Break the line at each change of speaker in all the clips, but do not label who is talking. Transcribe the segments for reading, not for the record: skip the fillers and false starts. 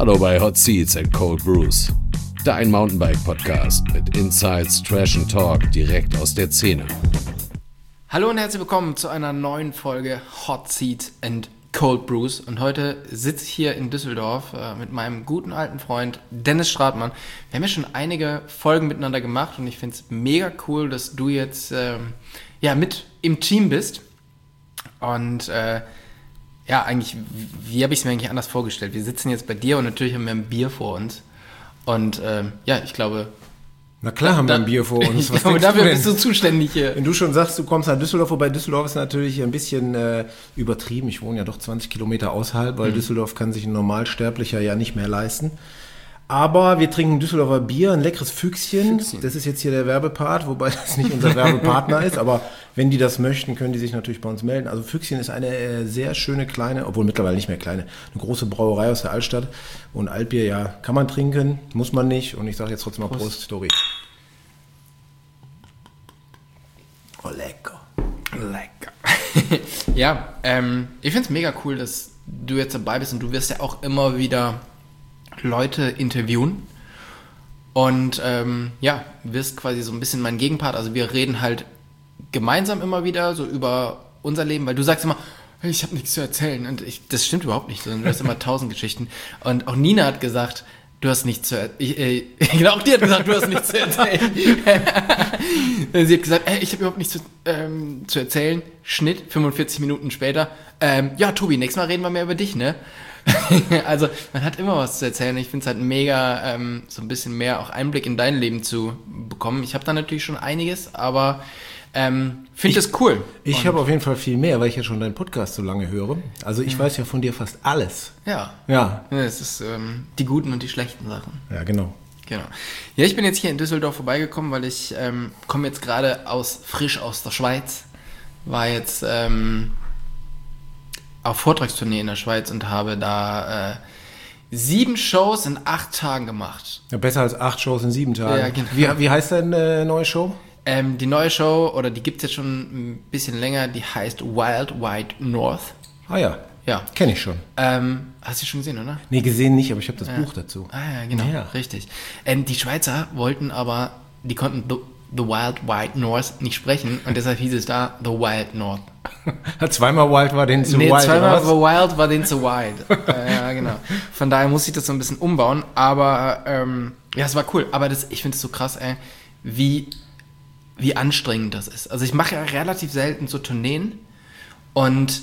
Hallo bei Hot Seats and Cold Brews, dein Mountainbike-Podcast mit Insights, Trash and Talk direkt aus der Szene.
Hallo und herzlich willkommen zu einer neuen Folge Hot Seats and Cold Brews. Und heute sitze ich hier in Düsseldorf mit meinem guten alten Freund Dennis Stratmann. Wir haben ja schon einige Folgen miteinander gemacht und ich finde es mega cool, dass du jetzt mit im Team bist. Und eigentlich, wie habe ich es mir eigentlich anders vorgestellt? Wir sitzen jetzt bei dir und natürlich haben wir ein Bier vor uns. Und ich glaube...
Na klar haben wir ein Bier vor uns.
Was denkst dafür bist du zuständig hier.
Wenn du schon sagst, du kommst nach Düsseldorf, wobei Düsseldorf ist natürlich ein bisschen übertrieben. Ich wohne ja doch 20 Kilometer außerhalb, weil Düsseldorf kann sich ein Normalsterblicher ja nicht mehr leisten. Aber wir trinken Düsseldorfer Bier, ein leckeres Füchschen. Das ist jetzt hier der Werbepart, wobei das nicht unser Werbepartner ist. Aber wenn die das möchten, können die sich natürlich bei uns melden. Also Füchschen ist eine sehr schöne kleine, obwohl mittlerweile nicht mehr kleine, eine große Brauerei aus der Altstadt. Und Altbier, ja, kann man trinken, muss man nicht. Und ich sage jetzt trotzdem mal Prost, Dori. Oh, lecker.
Lecker. Ich finde es mega cool, dass du jetzt dabei bist und du wirst ja auch immer wieder Leute interviewen und wirst quasi so ein bisschen mein Gegenpart. Also wir reden halt gemeinsam immer wieder so über unser Leben, weil du sagst immer, ich habe nichts zu erzählen und das stimmt überhaupt nicht, sondern du hast immer 1000 Geschichten. Und auch Nina hat gesagt, du hast nichts zu erzählen. Auch die hat gesagt, du hast nichts zu erzählen. Sie hat gesagt, ich habe überhaupt nichts zu erzählen. Schnitt, 45 Minuten später. Tobi, nächstes Mal reden wir mehr über dich, ne? Also, man hat immer was zu erzählen. Ich finde es halt mega, so ein bisschen mehr auch Einblick in dein Leben zu bekommen. Ich habe da natürlich schon einiges, aber finde es cool.
Ich habe auf jeden Fall viel mehr, weil ich ja schon deinen Podcast so lange höre. Also ich weiß ja von dir fast alles.
Ja. Es ist die guten und die schlechten Sachen.
Ja, genau.
Ja, ich bin jetzt hier in Düsseldorf vorbeigekommen, weil ich komme jetzt gerade frisch aus der Schweiz. War jetzt auf Vortragstournee in der Schweiz und habe da 7 Shows in 8 Tagen gemacht.
Ja, besser als 8 Shows in 7 Tagen.
Ja, genau.
Wie heißt deine neue Show?
Die neue Show, oder die gibt es jetzt schon ein bisschen länger, die heißt Wild White North.
Ah ja. Ja. Kenne ich schon.
Hast du schon gesehen, oder?
Nee, gesehen nicht, aber ich habe das Buch dazu.
Ah ja, genau, richtig. Die Schweizer wollten aber, die konnten The Wild White North nicht sprechen und deshalb hieß es da The Wild North.
Zweimal Wild war denen zu wild.
Zweimal The Wild war denen zu wild. Ja, genau. Von daher muss ich das so ein bisschen umbauen, aber es war cool. Aber ich finde es so krass, wie anstrengend das ist. Also ich mache ja relativ selten so Tourneen und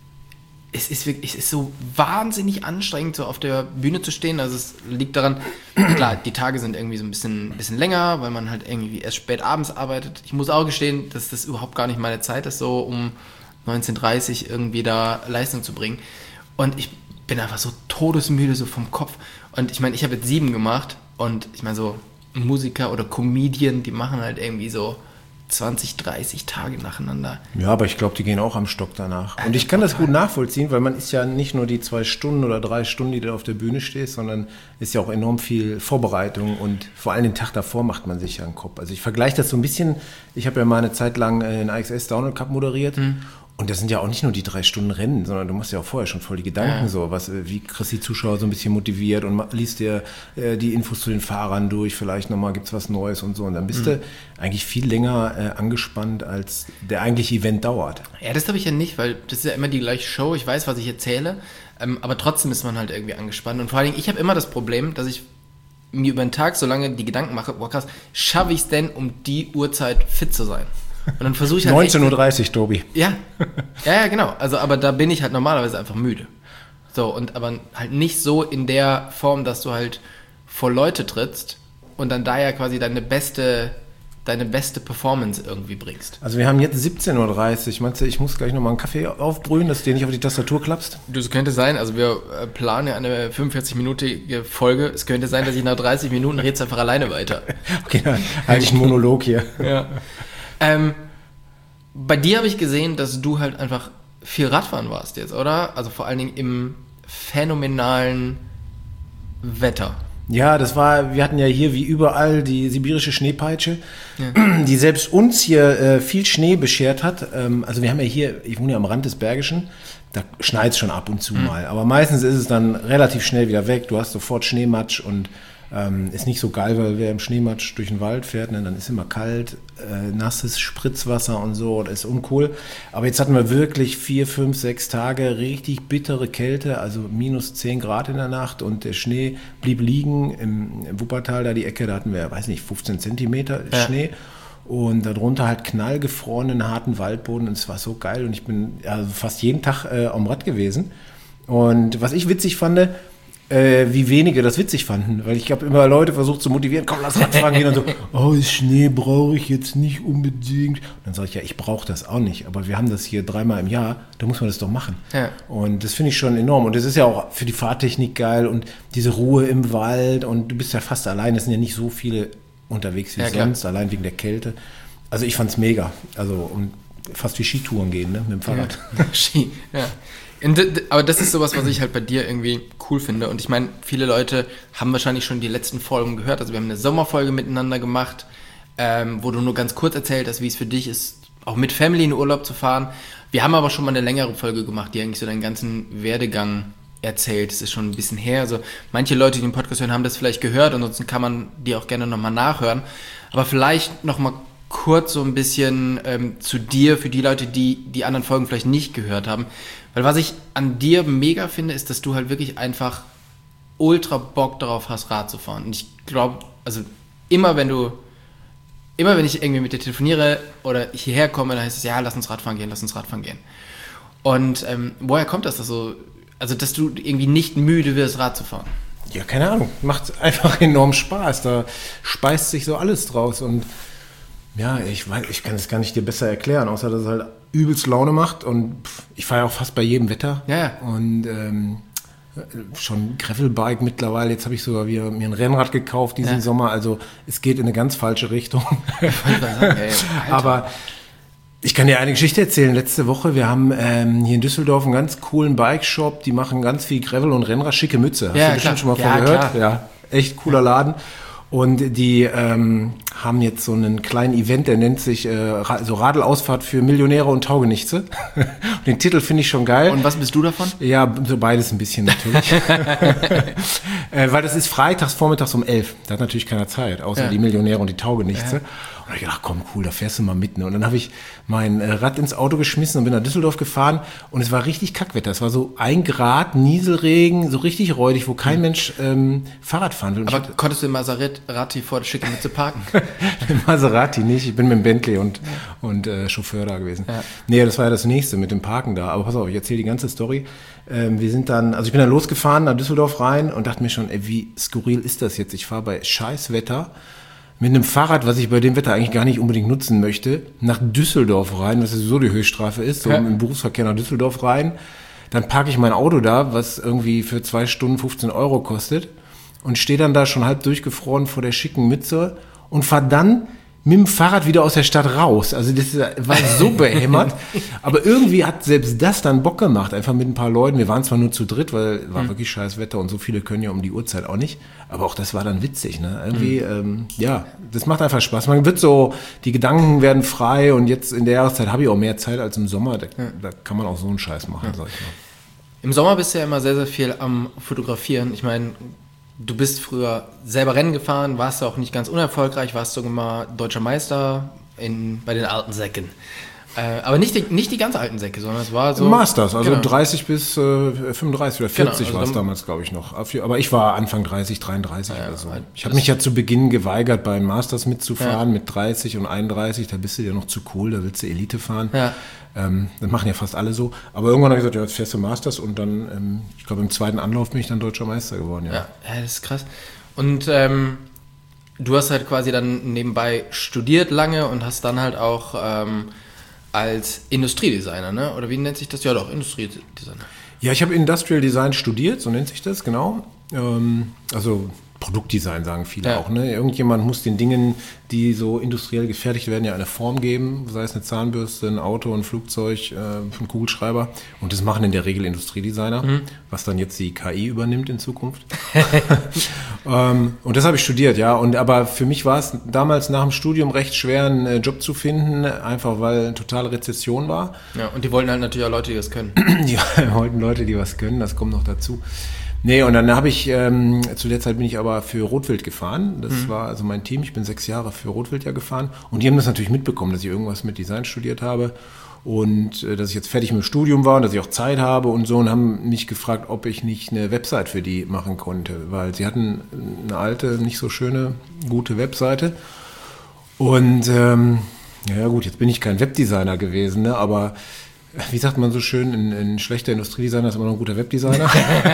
es ist so wahnsinnig anstrengend, so auf der Bühne zu stehen. Also es liegt daran, klar, die Tage sind irgendwie so ein bisschen länger, weil man halt irgendwie erst spät abends arbeitet. Ich muss auch gestehen, dass das überhaupt gar nicht meine Zeit ist, so um 19:30 irgendwie da Leistung zu bringen. Und ich bin einfach so todesmüde, so vom Kopf. Und ich meine, ich habe jetzt 7 gemacht und ich meine, so Musiker oder Comedian, die machen halt irgendwie so 20, 30 Tage nacheinander.
Ja, aber ich glaube, die gehen auch am Stock danach. Und ich kann das gut nachvollziehen, weil man ist ja nicht nur die 2 Stunden oder 3 Stunden, die du auf der Bühne stehst, sondern ist ja auch enorm viel Vorbereitung und vor allem den Tag davor macht man sich ja einen Kopf. Also ich vergleiche das so ein bisschen, ich habe ja mal eine Zeit lang den AXS Downhill Cup moderiert. Und das sind ja auch nicht nur die 3 Stunden Rennen, sondern du machst ja auch vorher schon voll die Gedanken, wie kriegst du die Zuschauer so ein bisschen motiviert und liest dir die Infos zu den Fahrern durch, vielleicht nochmal gibt's was Neues und so. Und dann bist du eigentlich viel länger angespannt, als der eigentliche Event dauert.
Ja, das habe ich ja nicht, weil das ist ja immer die gleiche Show, ich weiß, was ich erzähle, aber trotzdem ist man halt irgendwie angespannt. Und vor allen Dingen, ich habe immer das Problem, dass ich mir über den Tag so lange die Gedanken mache, krass, schaffe ich es denn, um die Uhrzeit fit zu sein? Und dann versuche ich halt
19:30 Uhr, Tobi.
Ja, genau. Also, aber da bin ich halt normalerweise einfach müde. So, aber halt nicht so in der Form, dass du halt vor Leute trittst und dann da ja quasi deine beste Performance irgendwie bringst.
Also wir haben jetzt 17:30 Uhr. Meinst du, ich muss gleich nochmal einen Kaffee aufbrühen, dass du dir nicht auf die Tastatur klappst?
Das könnte sein. Also wir planen ja eine 45-minütige Folge. Es könnte sein, dass ich nach 30 Minuten red's einfach alleine weiter.
Okay, dann halte ich einen Monolog hier.
Ja. Bei dir habe ich gesehen, dass du halt einfach viel Radfahren warst jetzt, oder? Also vor allen Dingen im phänomenalen Wetter.
Ja, wir hatten ja hier wie überall die sibirische Schneepeitsche, die selbst uns hier viel Schnee beschert hat. Also wir haben ja hier, ich wohne ja am Rand des Bergischen, da schneit es schon ab und zu mal. Aber meistens ist es dann relativ schnell wieder weg. Du hast sofort Schneematsch und ist nicht so geil, weil wer im Schneematsch durch den Wald fährt, ne, dann ist immer kalt, nasses Spritzwasser und so, das ist uncool. Aber jetzt hatten wir wirklich 4, 5, 6 Tage richtig bittere Kälte, also minus 10 Grad in der Nacht und der Schnee blieb liegen im Wuppertal, da die Ecke, da hatten wir, weiß nicht, 15 Zentimeter Schnee. Und darunter halt knallgefrorenen, harten Waldboden und es war so geil und ich bin also fast jeden Tag am Rad gewesen. Und was ich witzig fand, wie wenige das witzig fanden, weil ich habe immer Leute versucht zu motivieren, komm, lass Radfahren gehen und so, oh, Schnee brauche ich jetzt nicht unbedingt. Und dann sage ich, ja, ich brauche das auch nicht, aber wir haben das hier 3-mal im Jahr, da muss man das doch machen. Ja. Und das finde ich schon enorm und das ist ja auch für die Fahrtechnik geil und diese Ruhe im Wald und du bist ja fast allein, es sind ja nicht so viele unterwegs wie sonst, allein wegen der Kälte. Also ich fand's mega, also und fast wie Skitouren gehen, ne, mit dem Fahrrad.
Ja. Ski, ja. Aber das ist sowas, was ich halt bei dir irgendwie cool finde. Und ich meine, viele Leute haben wahrscheinlich schon die letzten Folgen gehört. Also wir haben eine Sommerfolge miteinander gemacht, wo du nur ganz kurz erzählt hast, wie es für dich ist, auch mit Family in Urlaub zu fahren. Wir haben aber schon mal eine längere Folge gemacht, die eigentlich so deinen ganzen Werdegang erzählt. Das ist schon ein bisschen her. Also manche Leute, die den Podcast hören, haben das vielleicht gehört. Ansonsten kann man die auch gerne nochmal nachhören. Aber vielleicht nochmal kurz so ein bisschen zu dir, für die Leute, die die anderen Folgen vielleicht nicht gehört haben. Weil was ich an dir mega finde, ist, dass du halt wirklich einfach ultra Bock darauf hast, Rad zu fahren. Und ich glaube, also immer wenn ich irgendwie mit dir telefoniere oder hierher komme, dann heißt es, ja, lass uns Radfahren gehen. Und woher kommt das so? Also, dass du irgendwie nicht müde wirst, Rad zu fahren?
Ja, keine Ahnung. Macht einfach enorm Spaß. Da speist sich so alles draus und ja, ich kann es gar nicht dir besser erklären, außer dass es halt übelst Laune macht und ich fahre ja auch fast bei jedem Wetter. Ja. Und schon Gravelbike mittlerweile, jetzt habe ich sogar wieder mir ein Rennrad gekauft diesen Sommer, also es geht in eine ganz falsche Richtung. Aber ich kann dir eine Geschichte erzählen. Letzte Woche, wir haben hier in Düsseldorf einen ganz coolen Bike-Shop, die machen ganz viel Gravel und Rennrad, schicke Mütze. Hast du bestimmt schon mal von gehört? Ja, echt cooler Laden. Und die haben jetzt so einen kleinen Event, der nennt sich so Radelausfahrt für Millionäre und Taugenichtse. Den Titel finde ich schon geil.
Und was bist du davon?
Ja, so beides ein bisschen natürlich. Weil das ist freitags vormittags um 11. Da hat natürlich keiner Zeit, außer die Millionäre und die Taugenichtse. Ja. Und ich dachte, komm, cool, da fährst du mal mit. Ne? Und dann habe ich mein Rad ins Auto geschmissen und bin nach Düsseldorf gefahren. Und es war richtig Kackwetter. Es war so 1 Grad, Nieselregen, so richtig räudig, wo kein Mensch Fahrrad fahren will. Und
aber konntest du im Maserati vor der Schickimütze parken?
Im Maserati nicht. Ich bin mit dem Bentley und Chauffeur da gewesen. Ja. Nee, das war ja das Nächste mit dem Parken da. Aber pass auf, ich erzähle die ganze Story. Ich bin dann losgefahren nach Düsseldorf rein und dachte mir schon, ey, wie skurril ist das jetzt? Ich fahre bei Scheißwetter mit einem Fahrrad, was ich bei dem Wetter eigentlich gar nicht unbedingt nutzen möchte, nach Düsseldorf rein, was sowieso die Höchststrafe ist, so im Berufsverkehr nach Düsseldorf rein. Dann parke ich mein Auto da, was irgendwie für 2 Stunden 15 Euro kostet und stehe dann da schon halb durchgefroren vor der schicken Mütze und fahre dann mit dem Fahrrad wieder aus der Stadt raus. Also das war so behämmert. Aber irgendwie hat selbst das dann Bock gemacht. Einfach mit ein paar Leuten. Wir waren zwar nur zu dritt, weil war wirklich scheiß Wetter und so viele können ja um die Uhrzeit auch nicht. Aber auch das war dann witzig. Ne? Irgendwie, das macht einfach Spaß. Man wird so, die Gedanken werden frei und jetzt in der Jahreszeit habe ich auch mehr Zeit als im Sommer. Da kann man auch so einen Scheiß machen, sag ich mal.
Im Sommer bist du ja immer sehr, sehr viel am Fotografieren. Ich meine, du bist früher selber Rennen gefahren, warst du auch nicht ganz unerfolgreich, warst sogar mal deutscher Meister bei den alten Säcken. Aber nicht die ganz alten Säcke, sondern es war so...
Masters, also 30 bis 35 oder 40 also war es damals, glaube ich, noch. Aber ich war Anfang 30, 33 oder so. Ich habe mich ja zu Beginn geweigert, beim Masters mitzufahren mit 30 und 31. Da bist du ja noch zu cool, da willst du Elite fahren. Ja. Das machen ja fast alle so. Aber irgendwann habe ich gesagt, ja, jetzt fährst du Masters und dann, ich glaube, im zweiten Anlauf bin ich dann deutscher Meister geworden.
Ja, das ist krass. Und du hast halt quasi dann nebenbei studiert lange und hast dann halt auch als Industriedesigner, ne? Oder wie nennt sich das? Ja doch, Industriedesigner.
Ja, ich habe Industrial Design studiert, so nennt sich das, genau. Also Produktdesign sagen viele auch. Ne? Irgendjemand muss den Dingen, die so industriell gefertigt werden, ja eine Form geben, sei es eine Zahnbürste, ein Auto, ein Flugzeug, ein Kugelschreiber. Und das machen in der Regel Industriedesigner, was dann jetzt die KI übernimmt in Zukunft. Und das habe ich studiert, ja. Aber für mich war es damals nach dem Studium recht schwer, einen Job zu finden, einfach weil totale Rezession war.
Ja, und die wollten halt natürlich auch Leute, die das können.
Die wollten Leute, die was können, das kommt noch dazu. Nee, und dann habe ich, zu der Zeit bin ich aber für Rotwild gefahren. Das war also mein Team. Ich bin 6 Jahre für Rotwild ja gefahren. Und die haben das natürlich mitbekommen, dass ich irgendwas mit Design studiert habe. Und dass ich jetzt fertig mit dem Studium war und dass ich auch Zeit habe und so. Und haben mich gefragt, ob ich nicht eine Website für die machen konnte. Weil sie hatten eine alte, nicht so schöne, gute Webseite. Und ja gut, jetzt bin ich kein Webdesigner gewesen, ne? Aber wie sagt man so schön, ein schlechter Industriedesigner ist immer noch ein guter Webdesigner.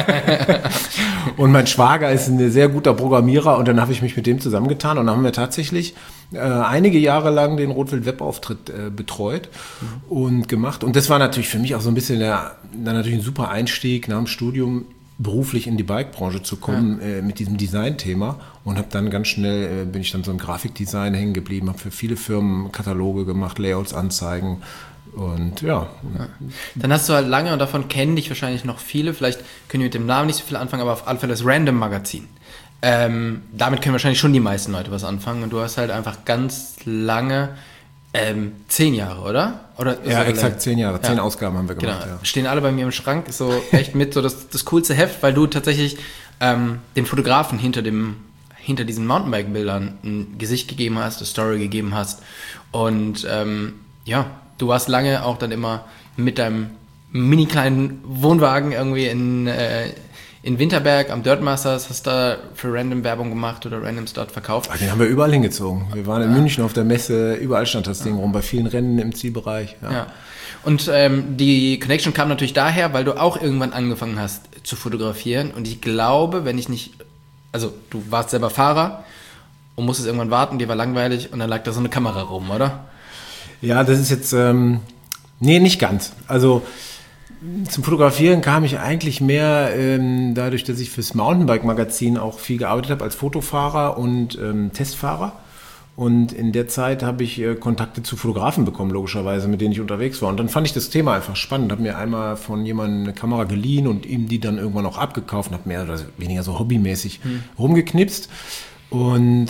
Und mein Schwager ist ein sehr guter Programmierer und dann habe ich mich mit dem zusammengetan und dann haben wir tatsächlich einige Jahre lang den Rotwild Webauftritt betreut und gemacht. Und das war natürlich für mich auch so ein bisschen dann natürlich ein super Einstieg nach dem Studium, beruflich in die Bike-Branche zu kommen mit diesem Design-Thema und habe dann ganz schnell, bin ich dann so im Grafikdesign hängen geblieben, habe für viele Firmen Kataloge gemacht, Layouts, Anzeigen. Und ja.
Dann hast du halt lange, und davon kennen dich wahrscheinlich noch viele, vielleicht können die mit dem Namen nicht so viel anfangen, aber auf alle Fälle das Random Magazin. Damit können wahrscheinlich schon die meisten Leute was anfangen und du hast halt einfach ganz lange, 10 Jahre, oder?
Ja, exakt 10 Jahre, 10 Ausgaben haben wir gemacht.
Genau.
Ja.
Stehen alle bei mir im Schrank, so echt mit, so das coolste Heft, weil du tatsächlich den Fotografen hinter diesen Mountainbike-Bildern ein Gesicht gegeben hast, eine Story gegeben hast und du warst lange auch dann immer mit deinem mini kleinen Wohnwagen irgendwie in Winterberg am Dirtmasters, hast da für Random Werbung gemacht oder Randoms dort verkauft.
Den haben wir überall hingezogen. Wir waren in München auf der Messe, überall stand das Ding rum, bei vielen Rennen im Zielbereich. Ja.
Und die Connection kam natürlich daher, weil du auch irgendwann angefangen hast zu fotografieren und ich glaube, du warst selber Fahrer und musstest irgendwann warten, dir war langweilig und dann lag da so eine Kamera rum, oder?
Ja, das ist jetzt, nee, nicht ganz. Also zum Fotografieren kam ich eigentlich mehr dadurch, dass ich fürs Mountainbike-Magazin auch viel gearbeitet habe als Fotofahrer und Testfahrer. Und in der Zeit habe ich Kontakte zu Fotografen bekommen, logischerweise, mit denen ich unterwegs war. Und dann fand ich das Thema einfach spannend. Habe mir einmal von jemandem eine Kamera geliehen und ihm die dann irgendwann auch abgekauft und habe mehr oder weniger so hobbymäßig rumgeknipst. Und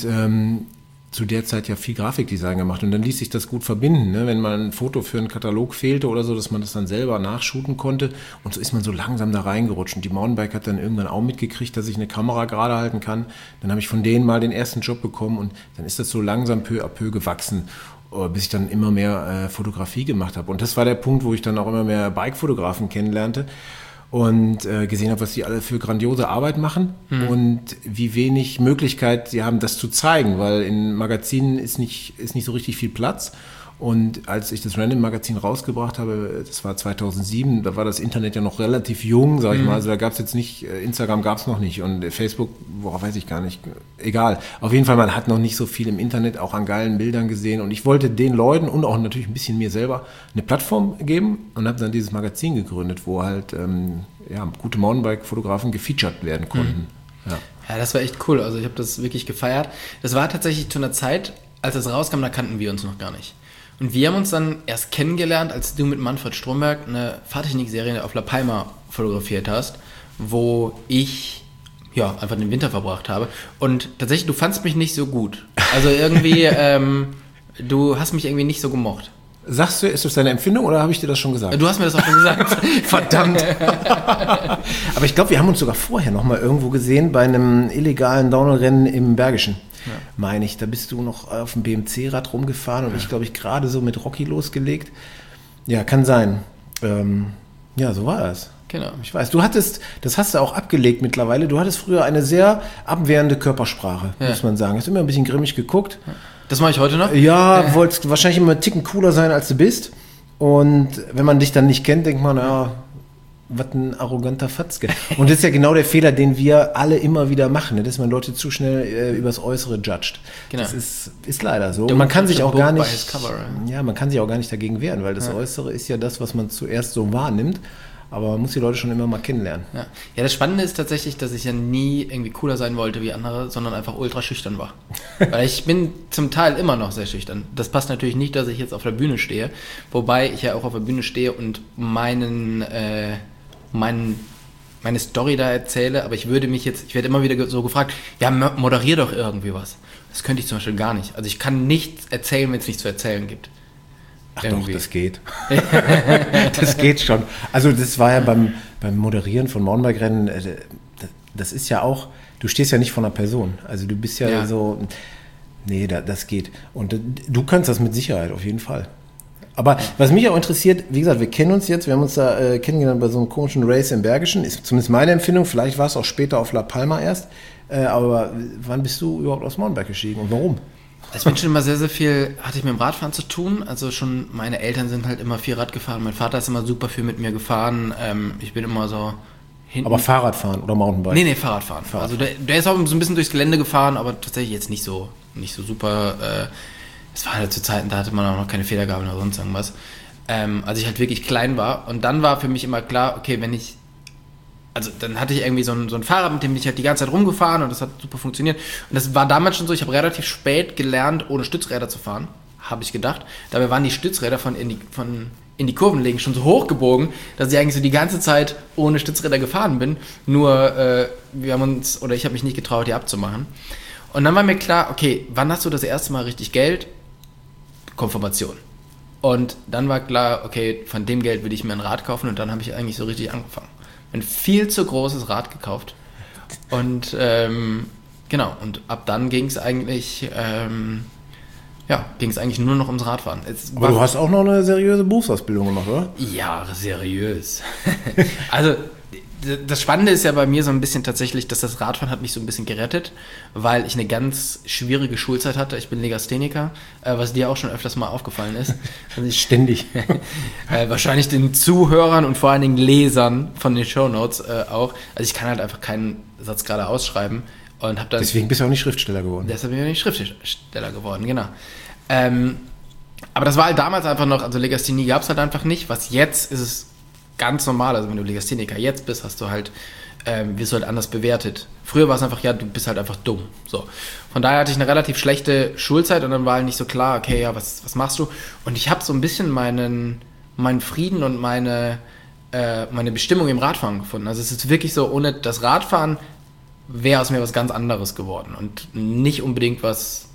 zu der Zeit ja viel Grafikdesign gemacht und dann ließ sich das gut verbinden, ne? Wenn mal ein Foto für einen Katalog fehlte oder so, dass man das dann selber nachshooten konnte und so ist man so langsam da reingerutscht und die Mountainbike hat dann irgendwann auch mitgekriegt, dass ich eine Kamera gerade halten kann. Dann habe ich von denen mal den ersten Job bekommen und dann ist das so langsam peu à peu gewachsen, bis ich dann immer mehr Fotografie gemacht habe und das war der Punkt, wo ich dann auch immer mehr Bike-Fotografen kennenlernte und gesehen habe, was die alle für grandiose Arbeit machen und wie wenig Möglichkeit sie haben, das zu zeigen, weil in Magazinen ist nicht so richtig viel Platz. Und als ich das Random Magazin rausgebracht habe, das war 2007, da war das Internet ja noch relativ jung, sag ich mal, also da gab es jetzt nicht, Instagram gab es noch nicht und Facebook, weiß ich gar nicht, egal. Auf jeden Fall, man hat noch nicht so viel im Internet auch an geilen Bildern gesehen und ich wollte den Leuten und auch natürlich ein bisschen mir selber eine Plattform geben und habe dann dieses Magazin gegründet, wo halt gute Mountainbike-Fotografen gefeatured werden konnten.
Ja, das war echt cool, also ich habe das wirklich gefeiert. Das war tatsächlich zu einer Zeit, als das rauskam, da kannten wir uns noch gar nicht. Und wir haben uns dann erst kennengelernt, als du mit Manfred Stromberg eine Fahrtechnik-Serie auf La Palma fotografiert hast, wo ich einfach den Winter verbracht habe. Und tatsächlich, du fandst mich nicht so gut. Also irgendwie, du hast mich irgendwie nicht so gemocht.
Sagst du, ist das deine Empfindung oder habe ich dir das schon gesagt?
Du hast mir das auch schon gesagt.
Verdammt. Aber ich glaube, wir haben uns sogar vorher noch mal irgendwo gesehen bei einem illegalen Downhill-Rennen im Bergischen. Meine ich, da bist du noch auf dem BMC-Rad rumgefahren und ich glaube, gerade so mit Rocky losgelegt. Ja, kann sein. So war das.
Genau.
Ich weiß, das hast du auch abgelegt mittlerweile, du hattest früher eine sehr abwehrende Körpersprache, muss man sagen. Hast immer ein bisschen grimmig geguckt.
Das mache ich heute noch?
Ja, wolltest wahrscheinlich immer einen Ticken cooler sein, als du bist. Und wenn man dich dann nicht kennt, denkt man, was ein arroganter Fatzke. Und das ist ja genau der Fehler, den wir alle immer wieder machen, ne? Dass man Leute zu schnell übers Äußere judgt. Genau. Das ist leider so. Und man kann sich auch gar nicht, man kann sich auch gar nicht dagegen wehren, weil das Äußere ist ja das, was man zuerst so wahrnimmt. aber man muss die Leute schon immer mal kennenlernen.
Ja. Ja, das Spannende ist tatsächlich, dass ich ja nie irgendwie cooler sein wollte wie andere, sondern einfach ultra schüchtern war. Weil ich bin zum Teil immer noch sehr schüchtern. Das passt natürlich nicht, dass ich jetzt auf der Bühne stehe, wobei ich ja auch auf der Bühne stehe und meine Story da erzähle, aber ich werde immer wieder so gefragt, ja, moderier doch irgendwie was. Das könnte ich zum Beispiel gar nicht. Also ich kann nichts erzählen, wenn es nichts zu erzählen gibt.
Ach irgendwie. Doch, das geht. Das geht schon. Also das war ja beim Moderieren von Mountainbike-Rennen, das ist ja auch, du stehst ja nicht vor einer Person. Also du bist ja so, nee, das geht. Und du kannst das mit Sicherheit, auf jeden Fall. Aber was mich auch interessiert, wie gesagt, wir kennen uns jetzt, wir haben uns da kennengelernt bei so einem komischen Race im Bergischen, ist zumindest meine Empfindung, vielleicht war es auch später auf La Palma erst, aber wann bist du überhaupt aufs Mountainbike gestiegen und warum?
Ich bin schon immer sehr, sehr viel, hatte ich mit dem Radfahren zu tun, also schon meine Eltern sind halt immer viel Rad gefahren, mein Vater ist immer super viel mit mir gefahren, ich bin immer so hinten.
Aber Fahrradfahren oder Mountainbike? Nee,
Fahrradfahren. Also der ist auch so ein bisschen durchs Gelände gefahren, aber tatsächlich jetzt nicht so super, es war halt zu Zeiten, da hatte man auch noch keine Federgabel oder sonst irgendwas, als ich halt wirklich klein war und dann war für mich immer klar, okay, dann hatte ich irgendwie so ein Fahrrad, mit dem bin ich halt die ganze Zeit rumgefahren und das hat super funktioniert. Und das war damals schon so, ich habe relativ spät gelernt, ohne Stützräder zu fahren, habe ich gedacht. Dabei waren die Stützräder in die Kurven legen schon so hochgebogen, dass ich eigentlich so die ganze Zeit ohne Stützräder gefahren bin. Nur ich habe mich nicht getraut, die abzumachen. Und dann war mir klar, okay, wann hast du das erste Mal richtig Geld? Konfirmation. Und dann war klar, okay, von dem Geld will ich mir ein Rad kaufen und dann habe ich eigentlich so richtig angefangen. Ein viel zu großes Rad gekauft und genau, und ab dann ging es eigentlich nur noch ums Radfahren.
Aber du hast auch noch eine seriöse Berufsausbildung gemacht, oder?
Ja, seriös. Also das Spannende ist ja bei mir so ein bisschen tatsächlich, dass das Radfahren hat mich so ein bisschen gerettet, weil ich eine ganz schwierige Schulzeit hatte. Ich bin Legastheniker, was dir auch schon öfters mal aufgefallen ist. Also
Ständig.
Wahrscheinlich den Zuhörern und vor allen Dingen Lesern von den Shownotes auch. Also ich kann halt einfach keinen Satz gerade ausschreiben. Und hab dann,
deswegen bist du auch nicht Schriftsteller geworden.
Deshalb bin ich auch nicht Schriftsteller geworden, genau. Aber das war halt damals einfach noch, also Legasthenie gab es halt einfach nicht. Was jetzt ist es ganz normal, also wenn du Legastheniker jetzt bist, wirst du halt anders bewertet. Früher war es einfach, ja, du bist halt einfach dumm. So. Von daher hatte ich eine relativ schlechte Schulzeit und dann war halt nicht so klar, okay, ja, was machst du? Und ich habe so ein bisschen meinen Frieden und meine Bestimmung im Radfahren gefunden. Also es ist wirklich so, ohne das Radfahren wäre aus mir was ganz anderes geworden und nicht unbedingt was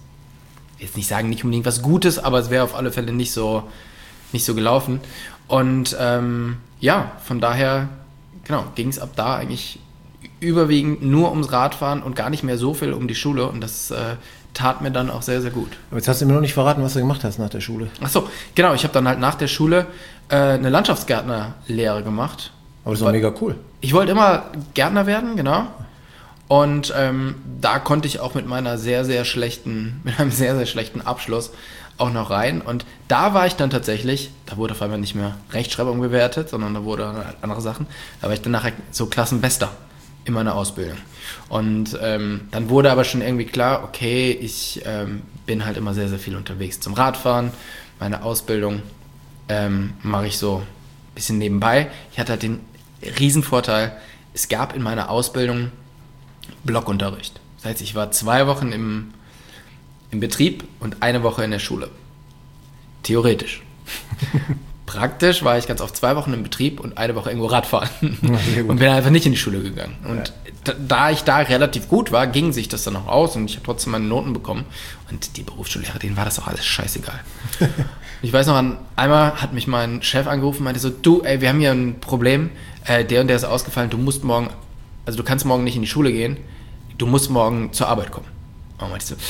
Gutes, aber es wäre auf alle Fälle nicht so gelaufen. Und von daher ging es ab da eigentlich überwiegend nur ums Radfahren und gar nicht mehr so viel um die Schule und das tat mir dann auch sehr, sehr gut.
Aber jetzt hast du mir noch nicht verraten, was du gemacht hast nach der Schule.
Ach so, genau, ich habe dann halt nach der Schule eine Landschaftsgärtnerlehre gemacht.
Aber das war mega cool.
Ich wollte immer Gärtner werden, genau. Und da konnte ich auch mit einem sehr, sehr schlechten Abschluss auch noch rein. Und da war ich dann tatsächlich, da wurde auf einmal nicht mehr Rechtschreibung bewertet, sondern da wurde andere Sachen. Da war ich dann nachher so Klassenbester in meiner Ausbildung. Und dann wurde aber schon irgendwie klar, okay, ich bin halt immer sehr, sehr viel unterwegs zum Radfahren. Meine Ausbildung mache ich so ein bisschen nebenbei. Ich hatte halt den Riesenvorteil, es gab in meiner Ausbildung Blockunterricht. Das heißt, ich war 2 Wochen im Betrieb und 1 Woche in der Schule. Theoretisch. Praktisch war ich ganz oft 2 Wochen im Betrieb und 1 Woche irgendwo Radfahren. Und bin einfach nicht in die Schule gegangen. Und da ich da relativ gut war, ging sich das dann auch aus und ich habe trotzdem meine Noten bekommen. Und die Berufsschullehrer, denen war das auch alles scheißegal. Ich weiß noch, einmal hat mich mein Chef angerufen und meinte so, du, wir haben hier ein Problem, der und der ist ausgefallen, du kannst morgen nicht in die Schule gehen, du musst morgen zur Arbeit kommen. Und meinte ich so,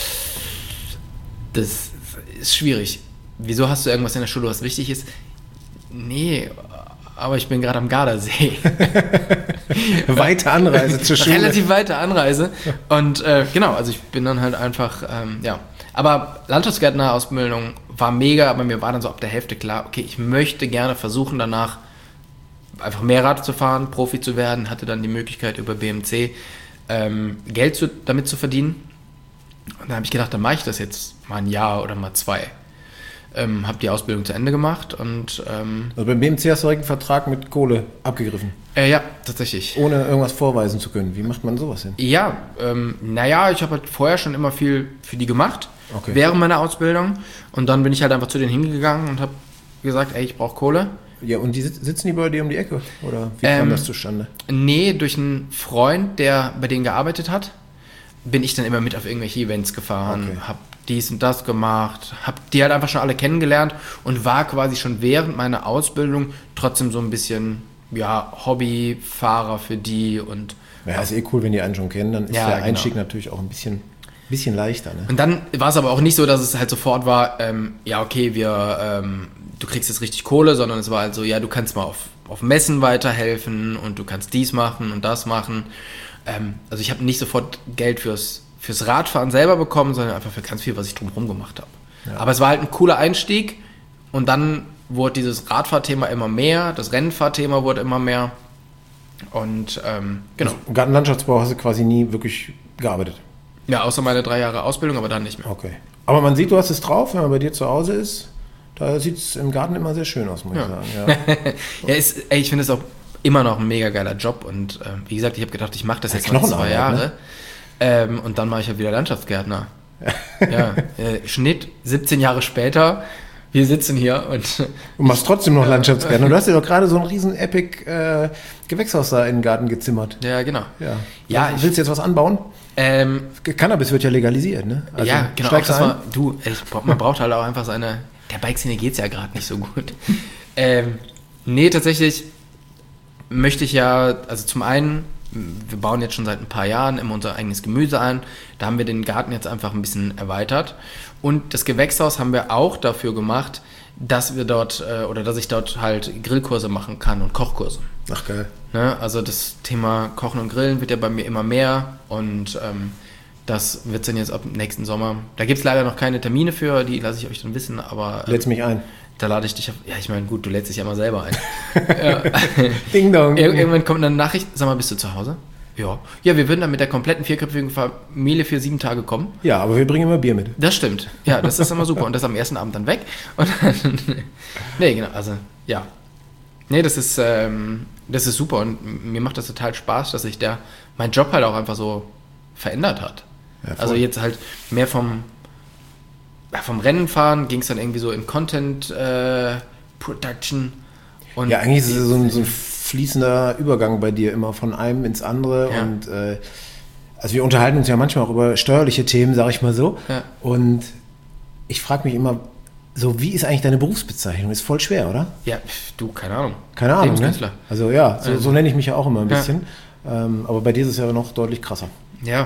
das ist schwierig. Wieso hast du irgendwas in der Schule, was wichtig ist? Nee, aber ich bin gerade am Gardasee.
Weite Anreise zur Schule.
Relativ weite Anreise. Und also ich bin dann halt einfach, Aber Landschaftsgärtner-Ausbildung war mega, aber mir war dann so ab der Hälfte klar, okay, ich möchte gerne versuchen, danach einfach mehr Rad zu fahren, Profi zu werden, hatte dann die Möglichkeit über BMC Geld damit zu verdienen. Und da habe ich gedacht, dann mache ich das jetzt mal ein Jahr oder mal 2. habe die Ausbildung zu Ende gemacht und
Also beim BMC hast du direkt einen Vertrag mit Kohle abgegriffen,
ja, tatsächlich.
ohne irgendwas vorweisen zu können. Wie macht man sowas denn?
Ja, ich habe halt vorher schon immer viel für die gemacht,
Okay.
während meiner Ausbildung und dann bin ich halt einfach zu denen hingegangen und habe gesagt, ey, ich brauche Kohle.
Ja, und sitzen die bei dir um die Ecke? Oder wie kam das zustande?
Nee, durch einen Freund, der bei denen gearbeitet hat, bin ich dann immer mit auf irgendwelche Events gefahren,
Okay.
hab dies und das gemacht, hab die halt einfach schon alle kennengelernt und war quasi schon während meiner Ausbildung trotzdem so ein bisschen, ja, Hobbyfahrer für die und
Ja, ist cool, wenn die einen schon kennen, dann ist
Ja,
der
genau.
Einstieg natürlich auch ein bisschen leichter. Ne?
Und dann war es aber auch nicht so, dass es halt sofort war, ja, okay, du kriegst jetzt richtig Kohle, sondern es war halt so, ja, du kannst mal auf Messen weiterhelfen und du kannst dies machen und das machen. Also ich habe nicht sofort Geld fürs Radfahren selber bekommen, sondern einfach für ganz viel, was ich drumherum gemacht habe.
Ja.
Aber es war halt ein cooler Einstieg und dann wurde dieses Radfahrthema immer mehr, das Rennfahrthema wurde immer mehr und genau.
Im Gartenlandschaftsbau hast du quasi nie wirklich gearbeitet.
Ja, außer meine 3 Jahre Ausbildung, aber dann nicht mehr.
Okay. Aber man sieht, du hast es drauf, wenn man bei dir zu Hause ist. Da sieht es im Garten immer sehr schön aus, muss ich sagen. Ja.
Ja, ich finde es auch immer noch ein mega geiler Job und wie gesagt, ich habe gedacht, ich mache das jetzt noch 2
Knochenarbeit,
Jahre und dann mache ich halt wieder Landschaftsgärtner. Ja, Schnitt 17 Jahre später, wir sitzen hier und
Du machst trotzdem noch Landschaftsgärtner. Du hast dir doch gerade so ein riesen Epic Gewächshaus da in den Garten gezimmert.
ja, genau.
Ja, willst du jetzt was anbauen? Cannabis wird ja legalisiert, ne? Also
ja, genau. Auch
steigst
das
ein?
man braucht halt auch einfach der Bikeszene geht's ja gerade nicht so gut. Nee, tatsächlich möchte ich ja, also zum einen, wir bauen jetzt schon seit ein paar Jahren immer unser eigenes Gemüse ein. Da haben wir den Garten jetzt einfach ein bisschen erweitert. Und das Gewächshaus haben wir auch dafür gemacht, dass wir dort, dass ich dort halt Grillkurse machen kann und Kochkurse.
Ach, geil.
Ne? Also das Thema Kochen und Grillen wird ja bei mir immer mehr und das wird dann jetzt ab nächsten Sommer. Da gibt es leider noch keine Termine für, die lasse ich euch dann wissen, aber
Lädst mich ein.
da lade ich dich auf. Ja, ich meine, gut, du lädst dich ja mal selber ein. Ja.
Ding dong.
Irgendwann kommt eine Nachricht, sag mal, bist du zu Hause? Ja. Ja, wir würden dann mit der kompletten 4-köpfigen Familie für 7 Tage kommen.
Ja, aber wir bringen immer Bier mit.
Das stimmt. Ja, das ist immer super. Und das am ersten Abend dann weg. Und dann, nee, genau, also, ja. Nee, das ist super und mir macht das total Spaß, dass sich mein Job halt auch einfach so verändert hat.
Ja, voll.
Also jetzt halt mehr vom Rennenfahren ging es dann irgendwie so in Content Production. Und
Ja, eigentlich ist es so ein fließender Übergang bei dir immer von einem ins andere
Ja.
und also wir unterhalten uns ja manchmal auch über steuerliche Themen, sag ich mal so.
Ja.
Und ich frage mich immer, so wie ist eigentlich deine Berufsbezeichnung? Ist voll schwer, oder?
Ja, du, keine Ahnung.
Keine Ahnung, ne?
Lebenskünstler.
Also ja, so nenne ich mich ja auch immer ein
Ja.
bisschen. Aber bei dir ist es ja noch deutlich krasser.
Ja.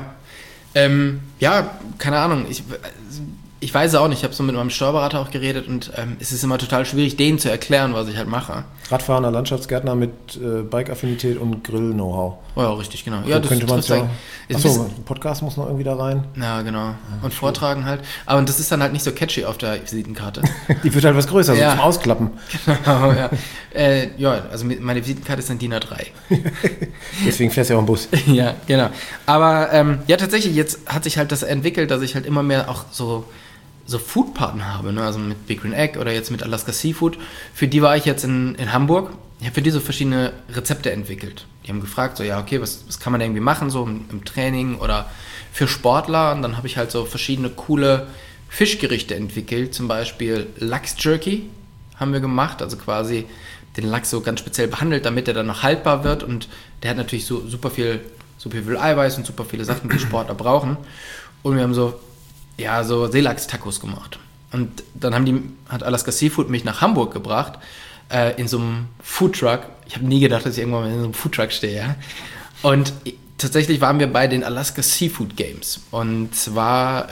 Ja, keine Ahnung. Ich weiß es auch nicht. Ich habe so mit meinem Steuerberater auch geredet und es ist immer total schwierig, denen zu erklären, was ich halt mache.
Radfahrender Landschaftsgärtner mit Bike-Affinität und Grill-Know-how.
Oh ja, richtig, genau. Ja,
So könnte man es
trifft's
ja.
eigentlich.
Achso, ein Podcast muss noch irgendwie da rein.
Ja, genau. Und vortragen halt. Aber das ist dann halt nicht so catchy auf der Visitenkarte.
Die wird halt was größer,
Ja.
so zum Ausklappen.
Genau, ja. Ja, also meine Visitenkarte ist dann DIN A3.
Deswegen fährst du ja auch im Bus.
Ja, genau. Aber ja, tatsächlich, jetzt hat sich halt das entwickelt, dass ich halt immer mehr auch so Foodpartner habe, ne? Also mit Big Green Egg oder jetzt mit Alaska Seafood. Für die war ich jetzt in Hamburg. Ich habe für die so verschiedene Rezepte entwickelt. Die haben gefragt, so ja, okay, was kann man irgendwie machen, so im Training oder für Sportler. Und dann habe ich halt so verschiedene coole Fischgerichte entwickelt. Zum Beispiel Lachs-Jerky haben wir gemacht, also quasi den Lachs so ganz speziell behandelt, damit er dann noch haltbar wird. Und der hat natürlich so super viel Eiweiß und super viele Sachen, die Sportler brauchen. Und wir haben so Seelachs-Tacos gemacht. Und dann hat Alaska Seafood mich nach Hamburg gebracht, in so einem Foodtruck. Ich habe nie gedacht, dass ich irgendwann mal in so einem Foodtruck stehe. Ja? Und tatsächlich waren wir bei den Alaska Seafood Games. Und zwar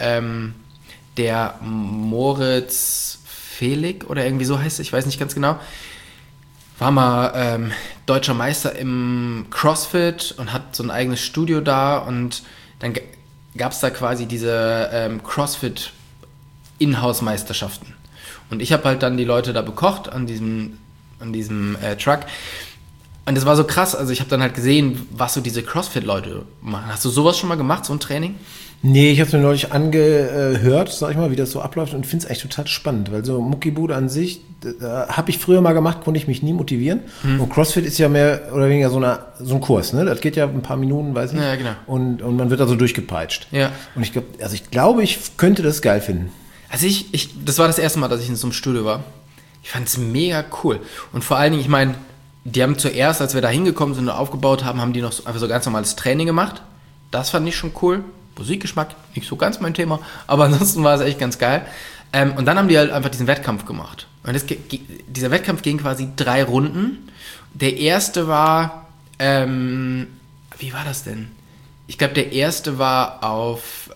der Moritz Fehlig oder irgendwie so heißt es, ich weiß nicht ganz genau, war mal deutscher Meister im CrossFit und hat so ein eigenes Studio da. Und dann gab es da quasi diese CrossFit Inhouse-Meisterschaften. Und ich habe halt dann die Leute da bekocht an diesem Truck. Und das war so krass, also ich habe dann halt gesehen, was so diese CrossFit-Leute machen. Hast du sowas schon mal gemacht, so ein Training?
Nee, ich habe es mir neulich angehört, sag ich mal, wie das so abläuft und finde es eigentlich total spannend, weil so Muckibude an sich, habe ich früher mal gemacht, konnte ich mich nie motivieren. Und CrossFit ist ja mehr oder weniger so ein Kurs, ne? Das geht ja ein paar Minuten, weiß ich.
Ja, genau.
Und man wird also durchgepeitscht.
Ja.
Und ich glaube, ich könnte das geil finden.
Also das war das erste Mal, dass ich in so einem Studio war. Ich fand es mega cool. Und vor allen Dingen, ich meine, die haben zuerst, als wir da hingekommen sind und aufgebaut haben, haben die noch einfach so ganz normales Training gemacht. Das fand ich schon cool. Musikgeschmack, nicht so ganz mein Thema, aber ansonsten war es echt ganz geil. Und dann haben die halt einfach diesen Wettkampf gemacht. Und dieser Wettkampf ging quasi 3 Runden. Der erste war, wie war das denn? Ich glaube, der erste war auf,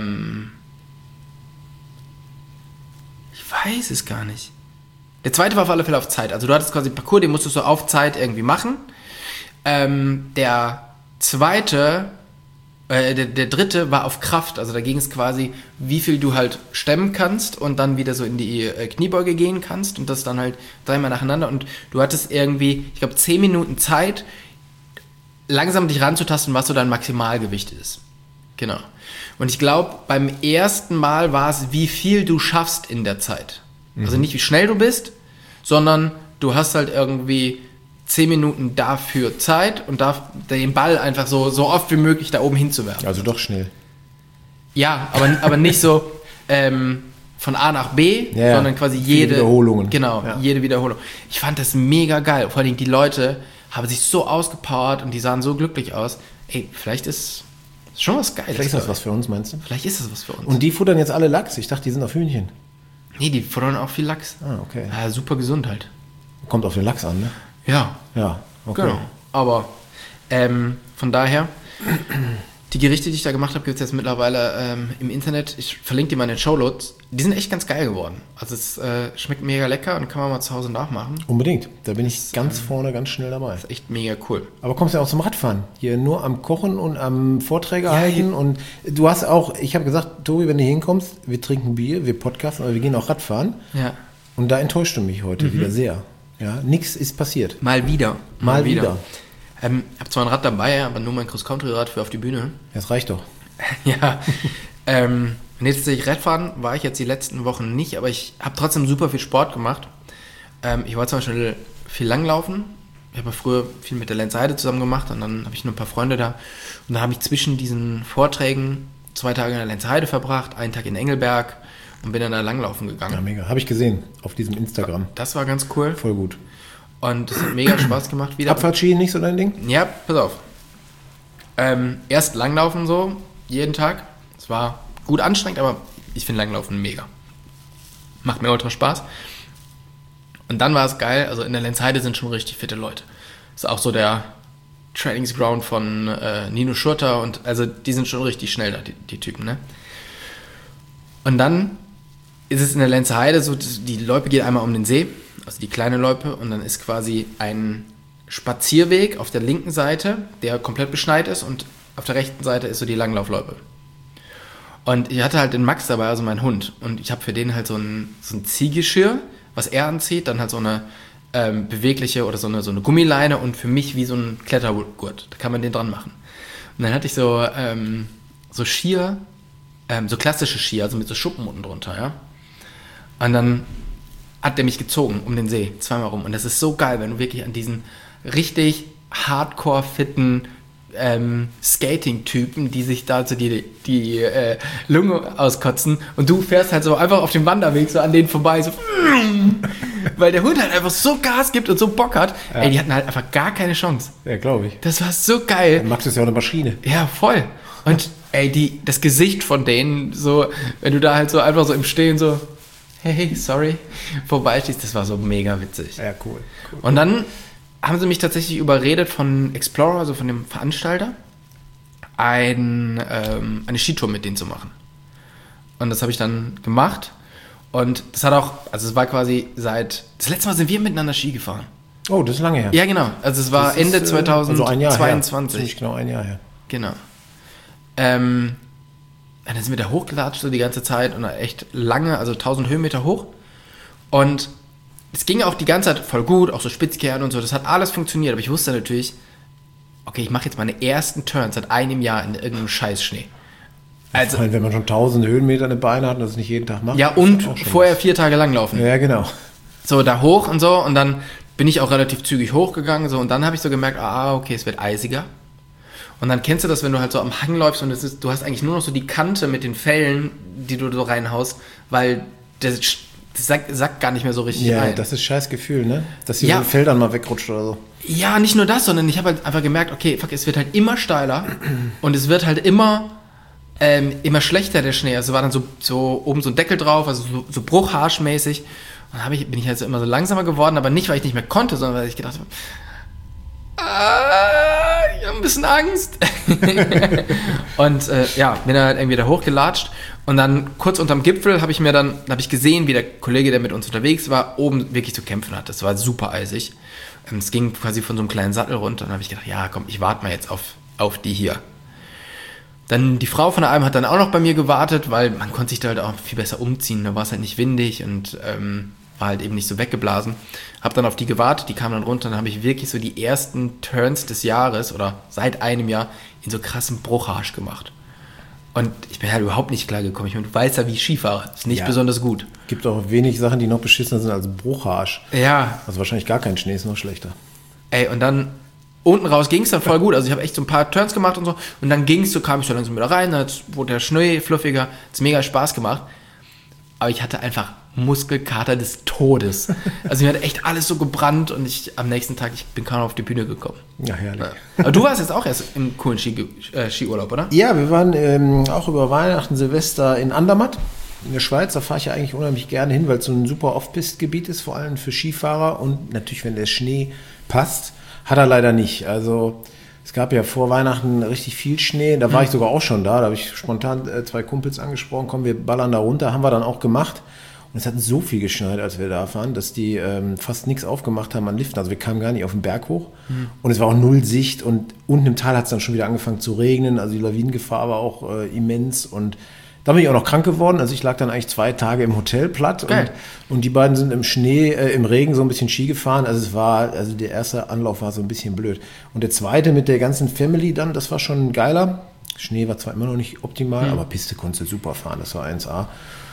ich weiß es gar nicht. Der zweite war auf alle Fälle auf Zeit. Also du hattest quasi einen Parcours, den musstest du auf Zeit irgendwie machen. Der zweite, der dritte war auf Kraft. Also da ging es quasi, wie viel du halt stemmen kannst und dann wieder so in die Kniebeuge gehen kannst und das dann halt 3-mal nacheinander. Und du hattest irgendwie, ich glaube, 10 Minuten Zeit, langsam dich ranzutasten, was so dein Maximalgewicht ist. Genau. Und ich glaube, beim ersten Mal war es, wie viel du schaffst in der Zeit. Also nicht, wie schnell du bist, sondern du hast halt irgendwie 10 Minuten dafür Zeit und darf den Ball einfach so oft wie möglich da oben hinzuwerfen.
Also doch schnell.
Ja, aber nicht so von A nach B,
Ja,
sondern quasi
viele
jede
Wiederholungen.
Genau,
Ja.
jede Wiederholung. Ich fand das mega geil. Vor allem die Leute haben sich so ausgepowert und die sahen so glücklich aus. Ey, vielleicht ist schon was Geiles.
Vielleicht ist das was für uns, meinst du?
Vielleicht ist das was für uns.
Und die futtern jetzt alle Lachs? Ich dachte, die sind auf Hühnchen.
Nee, die futtern auch viel Lachs.
Ah, okay.
Ja, super gesund halt.
Kommt auf den Lachs an, ne?
Ja,
Ja, okay.
genau. Aber von daher, die Gerichte, die ich da gemacht habe, gibt es jetzt mittlerweile im Internet. Ich verlinke die mal in den Shownotes. Die sind echt ganz geil geworden. Also es schmeckt mega lecker und kann man mal zu Hause nachmachen.
Unbedingt. Da bin ich ganz vorne, ganz schnell dabei.
Ist echt mega cool.
Aber kommst ja auch zum Radfahren. Hier nur am Kochen und am Vorträge
Ja,
halten.
hier-
Und du hast auch, ich habe gesagt, Tobi, wenn du hinkommst, wir trinken Bier, wir podcasten, aber wir gehen auch Radfahren.
Ja.
Und da enttäuscht du mich heute wieder sehr. Ja, nichts ist passiert.
Mal wieder.
Mal wieder.
Ich habe zwar ein Rad dabei, aber nur mein Cross-Country-Rad für auf die Bühne.
Das reicht doch.
Ja. Und jetzt tatsächlich Radfahren war ich jetzt die letzten Wochen nicht, aber ich habe trotzdem super viel Sport gemacht. Ich war zum Beispiel viel Langlaufen. Ich habe früher viel mit der Lenz Heide zusammen gemacht und dann habe ich nur ein paar Freunde da. Und dann habe ich zwischen diesen Vorträgen 2 Tage in der Lenz Heide verbracht, 1 Tag in Engelberg und bin dann da langlaufen gegangen.
Ja, mega. Habe ich gesehen auf diesem Instagram.
Das war ganz cool
Voll gut.
und es hat mega Spaß gemacht wieder.
Abfahrtski nicht so dein Ding?
Ja, pass auf. Erst Langlaufen so, jeden Tag. Es war gut anstrengend, aber ich finde Langlaufen mega. Macht mir ultra Spaß. Und dann war es geil, also in der Lenzheide sind schon richtig fitte Leute. Ist auch so der Trainingsground von Nino Schurter und also die sind schon richtig schnell da, die Typen, ne? Und dann ist es in der Lenzheide so, die Loipe geht einmal um den See, also die kleine Loipe, und dann ist quasi ein Spazierweg auf der linken Seite, der komplett beschneit ist, und auf der rechten Seite ist so die Langlaufloipe. Und ich hatte halt den Max dabei, also meinen Hund, und ich habe für den halt so ein Ziehgeschirr, was er anzieht, dann halt so eine bewegliche oder so eine Gummileine und für mich wie so ein Klettergurt, da kann man den dran machen. Und dann hatte ich so Skier, so klassische Skier, also mit so Schuppen unten drunter, ja. Und dann hat der mich gezogen um den See, 2-mal rum. Und das ist so geil, wenn du wirklich an diesen richtig hardcore-fitten Skating-Typen, die sich da so die Lunge auskotzen, und du fährst halt so einfach auf dem Wanderweg so an denen vorbei, so weil der Hund halt einfach so Gas gibt und so Bock hat. Ja. Ey, die hatten halt einfach gar keine Chance.
Ja, glaube ich.
Das war so geil.
Dann Max ist ja auch eine Maschine.
Ja, voll. Und ey, das Gesicht von denen, so, wenn du da halt so einfach so im Stehen so, hey, sorry, vorbeistehst, das war so mega witzig.
Ja, cool.
Und dann haben sie mich tatsächlich überredet von Explorer, also von dem Veranstalter, eine Skitour mit denen zu machen. Und das habe ich dann gemacht. Und das hat auch, also es war quasi das letzte Mal sind wir miteinander Ski gefahren.
Oh, das ist lange her.
Ja, genau. Also es war Ende 2022.
Also ein Jahr her. Ziemlich genau ein Jahr her.
Genau. Und dann sind wir da hochgelatscht so die ganze Zeit und echt lange, also 1000 Höhenmeter hoch. Und es ging auch die ganze Zeit voll gut, auch so Spitzkehren und so, das hat alles funktioniert, aber ich wusste natürlich, okay, ich mache jetzt meine ersten Turns seit einem Jahr in irgendeinem Scheißschnee.
Also, wenn man schon 1000 Höhenmeter in den Beinen hat und das nicht jeden Tag macht.
Ja, und vorher 4 Tage lang laufen.
Ja, genau.
So, da hoch und so und dann bin ich auch relativ zügig hochgegangen so und dann habe ich so gemerkt, okay, es wird eisiger. Und dann kennst du das, wenn du halt so am Hang läufst und du hast eigentlich nur noch so die Kante mit den Fellen, die du so reinhaust, weil das sackt gar nicht mehr so richtig ein.
Ja, das ist scheiß Gefühl, ne? Dass die Fell dann mal wegrutscht oder so.
Ja, nicht nur das, sondern ich habe halt einfach gemerkt, okay, fuck, es wird halt immer steiler und es wird halt immer schlechter, der Schnee. Also war dann so oben so ein Deckel drauf, also so bruchhaarschmäßig. Und dann bin ich halt so immer so langsamer geworden, aber nicht, weil ich nicht mehr konnte, sondern weil ich gedacht habe, ich habe ein bisschen Angst. Und bin dann halt irgendwie da hochgelatscht. Und dann kurz unterm Gipfel habe ich gesehen, wie der Kollege, der mit uns unterwegs war, oben wirklich zu kämpfen hat. Das war super eisig. Es ging quasi von so einem kleinen Sattel runter. Und dann habe ich gedacht, ja komm, ich warte mal jetzt auf die hier. Dann die Frau von der Alm hat dann auch noch bei mir gewartet, weil man konnte sich da halt auch viel besser umziehen. Da war es halt nicht windig und war halt eben nicht so weggeblasen. Hab dann auf die gewartet, die kam dann runter. Dann habe ich wirklich so die ersten Turns des Jahres oder seit einem Jahr in so krassem Bruchhasch gemacht. Und ich bin halt überhaupt nicht klargekommen. Ich meine, du weißt ja, wie ich Ski fahre. Ist nicht besonders gut.
Gibt auch wenig Sachen, die noch beschissener sind als Bruchhasch.
Ja.
Also wahrscheinlich gar kein Schnee, ist noch schlechter.
Ey, und dann unten raus ging es dann voll gut. Also ich habe echt so ein paar Turns gemacht und so. Und dann kam ich so langsam wieder rein, dann wurde der Schnee fluffiger. Hat es mega Spaß gemacht. Aber ich hatte einfach Muskelkater des Todes. Also mir hat echt alles so gebrannt und am nächsten Tag, ich bin kaum auf die Bühne gekommen.
Ja, herrlich. Ja.
Aber du warst jetzt auch erst im coolen Skiurlaub, oder?
Ja, wir waren auch über Weihnachten, Silvester in Andermatt in der Schweiz. Da fahre ich ja eigentlich unheimlich gerne hin, weil es so ein super Off-Pist-Gebiet ist, vor allem für Skifahrer. Und natürlich, wenn der Schnee passt, hat er leider nicht. Also es gab ja vor Weihnachten richtig viel Schnee. Da war ich sogar auch schon da. Da habe ich spontan 2 Kumpels angesprochen. Komm, wir ballern da runter. Haben wir dann auch gemacht. Und es hat so viel geschneit, als wir da fahren, dass die fast nichts aufgemacht haben an Liften. Also wir kamen gar nicht auf den Berg hoch. Und es war auch null Sicht. Und unten im Tal hat es dann schon wieder angefangen zu regnen. Also die Lawinengefahr war auch immens. Und da bin ich auch noch krank geworden. Also ich lag dann eigentlich 2 Tage im Hotel platt. Und die beiden sind im Schnee, im Regen so ein bisschen Ski gefahren. Also der erste Anlauf war so ein bisschen blöd. Und der zweite mit der ganzen Family dann, das war schon geiler. Schnee war zwar immer noch nicht optimal, aber Piste konntest du super fahren. Das war 1A.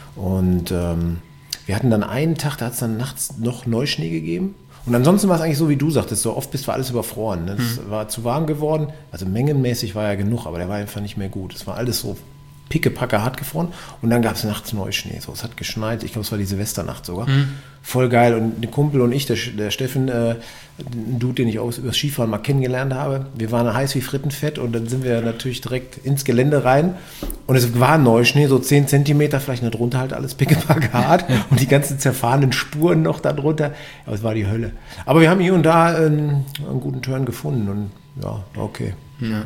Und wir hatten dann einen Tag, da hat es dann nachts noch Neuschnee gegeben. Und ansonsten war es eigentlich so, wie du sagtest, so oft war alles überfroren. Ne? Es war zu warm geworden. Also mengenmäßig war ja genug, aber der war einfach nicht mehr gut. Es war alles so pickepacke hart gefroren. Und dann gab es nachts Neuschnee. So, es hat geschneit. Ich glaube, es war die Silvesternacht sogar. Voll geil. Und der Kumpel und ich, der Steffen, ein Dude, den ich auch über das Skifahren mal kennengelernt habe, wir waren heiß wie Frittenfett und dann sind wir natürlich direkt ins Gelände rein. Und es war Neuschnee, so 10 Zentimeter, vielleicht noch drunter halt alles pickepacke hart und die ganzen zerfahrenen Spuren noch da drunter. Aber es war die Hölle. Aber wir haben hier und da einen guten Turn gefunden und ja, okay.
Ja.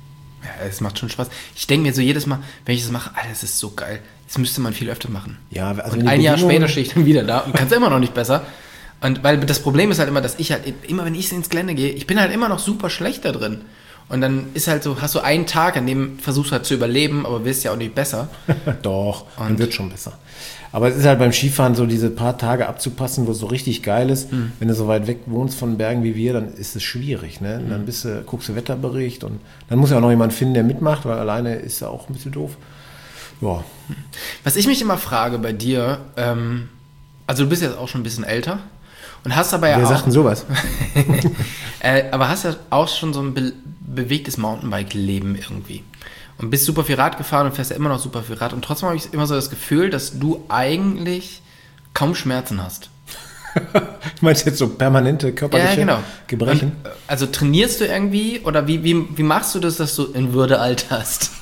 Ja, es macht schon Spaß. Ich denke mir so jedes Mal, wenn ich das mache, Alter, das ist so geil. Das müsste man viel öfter machen.
Ja, also
und ein Jahr später stehe ich dann wieder da und kann es immer noch nicht besser. Und weil das Problem ist halt immer, dass ich halt immer, wenn ich ins Gelände gehe, ich bin halt immer noch super schlecht da drin. Und dann ist halt so, hast du einen Tag, an dem versuchst du halt zu überleben, aber wirst ja auch nicht besser.
Doch, dann wird schon besser. Aber es ist halt beim Skifahren so, diese paar Tage abzupassen, wo es so richtig geil ist. Wenn du so weit weg wohnst von Bergen wie wir, dann ist es schwierig. Ne? Dann guckst du Wetterbericht und dann muss ja auch noch jemand finden, der mitmacht, weil alleine ist ja auch ein bisschen doof. Ja.
Was ich mich immer frage bei dir, also du bist jetzt auch schon ein bisschen älter und hast aber ja
Wer
auch...
Wer sagt denn sowas?
aber hast ja auch schon so ein bewegtes Mountainbike-Leben irgendwie. Und bist super viel Rad gefahren und fährst ja immer noch super viel Rad. Und trotzdem habe ich immer so das Gefühl, dass du eigentlich kaum Schmerzen hast.
Du meinst jetzt so permanente körperliche Gebrechen?
Und, also trainierst du irgendwie oder wie machst du das, dass du in Würde alterst?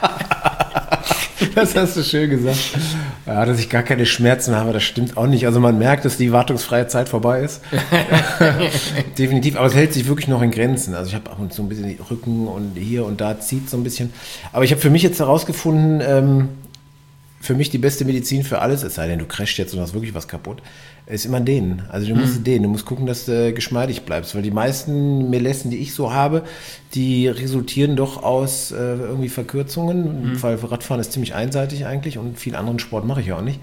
Das hast du schön gesagt. Ja, dass ich gar keine Schmerzen habe, das stimmt auch nicht. Also man merkt, dass die wartungsfreie Zeit vorbei ist. Definitiv, aber es hält sich wirklich noch in Grenzen. Also ich habe ab und zu ein bisschen die Rücken und hier und da zieht so ein bisschen. Aber ich habe für mich jetzt herausgefunden, für mich die beste Medizin für alles, es sei denn, du crashst jetzt und hast wirklich was kaputt, ist immer dehnen. Also du musst dehnen, du musst gucken, dass du geschmeidig bleibst, weil die meisten Melessen, die ich so habe, die resultieren doch aus irgendwie Verkürzungen, weil Radfahren ist ziemlich einseitig eigentlich und viel anderen Sport mache ich ja auch nicht.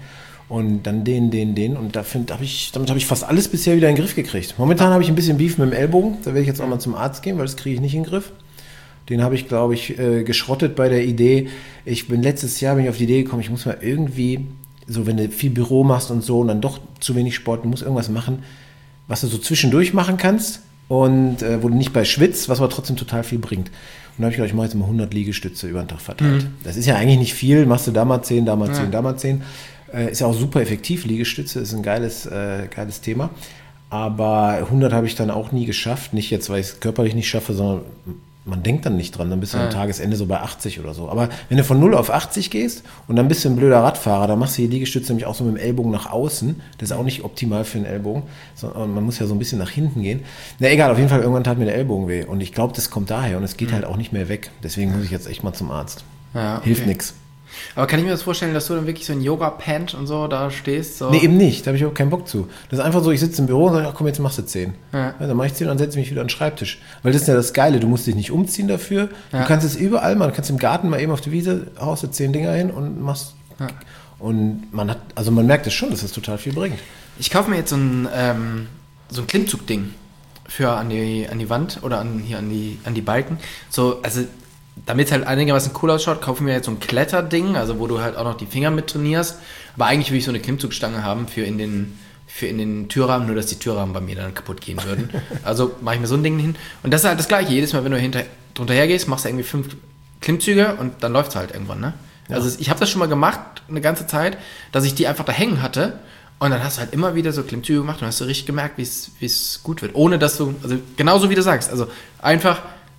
Und dann den. Und damit habe ich fast alles bisher wieder in den Griff gekriegt. Momentan habe ich ein bisschen Beef mit dem Ellbogen. Da werde ich jetzt auch mal zum Arzt gehen, weil das kriege ich nicht in den Griff. Den habe ich, glaube ich, geschrottet bei der Idee. Letztes Jahr bin ich auf die Idee gekommen, ich muss mal irgendwie, so wenn du viel Büro machst und so und dann doch zu wenig Sport, du musst irgendwas machen, was du so zwischendurch machen kannst und wo du nicht bei schwitzt, was aber trotzdem total viel bringt. Und da habe ich gedacht, ich mache jetzt mal 100 Liegestütze über den Tag verteilt. Das ist ja eigentlich nicht viel, machst du da mal 10, da mal 10, da mal 10. Ist ja auch super effektiv, Liegestütze ist ein geiles Thema. Aber 100 habe ich dann auch nie geschafft. Nicht jetzt, weil ich es körperlich nicht schaffe, sondern man denkt dann nicht dran. Dann bist du am Tagesende so bei 80 oder so. Aber wenn du von 0 auf 80 gehst und dann bist du ein blöder Radfahrer, dann machst du die Liegestütze nämlich auch so mit dem Ellbogen nach außen. Das ist auch nicht optimal für den Ellbogen. Man muss ja so ein bisschen nach hinten gehen. Na egal, auf jeden Fall, irgendwann tat mir der Ellbogen weh. Und ich glaube, das kommt daher und es geht halt auch nicht mehr weg. Deswegen muss ich jetzt echt mal zum Arzt.
Ja, okay.
Hilft nichts.
Aber kann ich mir das vorstellen, dass du dann wirklich so in Yoga-Pant und so da stehst? So?
Nee, eben nicht. Da habe ich auch keinen Bock zu. Das ist einfach so, ich sitze im Büro und sage, ach komm, jetzt machst du 10.
Ja.
Dann mache ich 10 und dann setze ich mich wieder an den Schreibtisch. Weil das ist ja das Geile, du musst dich nicht umziehen dafür. Ja. Du kannst es überall machen. Du kannst im Garten mal eben auf die Wiese, haust du 10 Dinger hin und machst. Ja. Und man merkt es schon, dass das total viel bringt.
Ich kaufe mir jetzt so ein Klimmzug-Ding für an die Wand oder an die Balken. So, also damit es halt einigermaßen cool ausschaut, kaufen wir jetzt so ein Kletterding, also wo du halt auch noch die Finger mit trainierst. Aber eigentlich will ich so eine Klimmzugstange haben für in den Türrahmen, nur dass die Türrahmen bei mir dann kaputt gehen würden. Also mache ich mir so ein Ding hin. Und das ist halt das Gleiche. Jedes Mal, wenn du drunter hergehst, machst du irgendwie 5 Klimmzüge und dann läuft es halt irgendwann, ne? Ja. Also ich habe das schon mal gemacht, eine ganze Zeit, dass ich die einfach da hängen hatte. Und dann hast du halt immer wieder so Klimmzüge gemacht und hast du richtig gemerkt, wie es gut wird. Ohne dass du, also genauso wie du sagst, also einfach,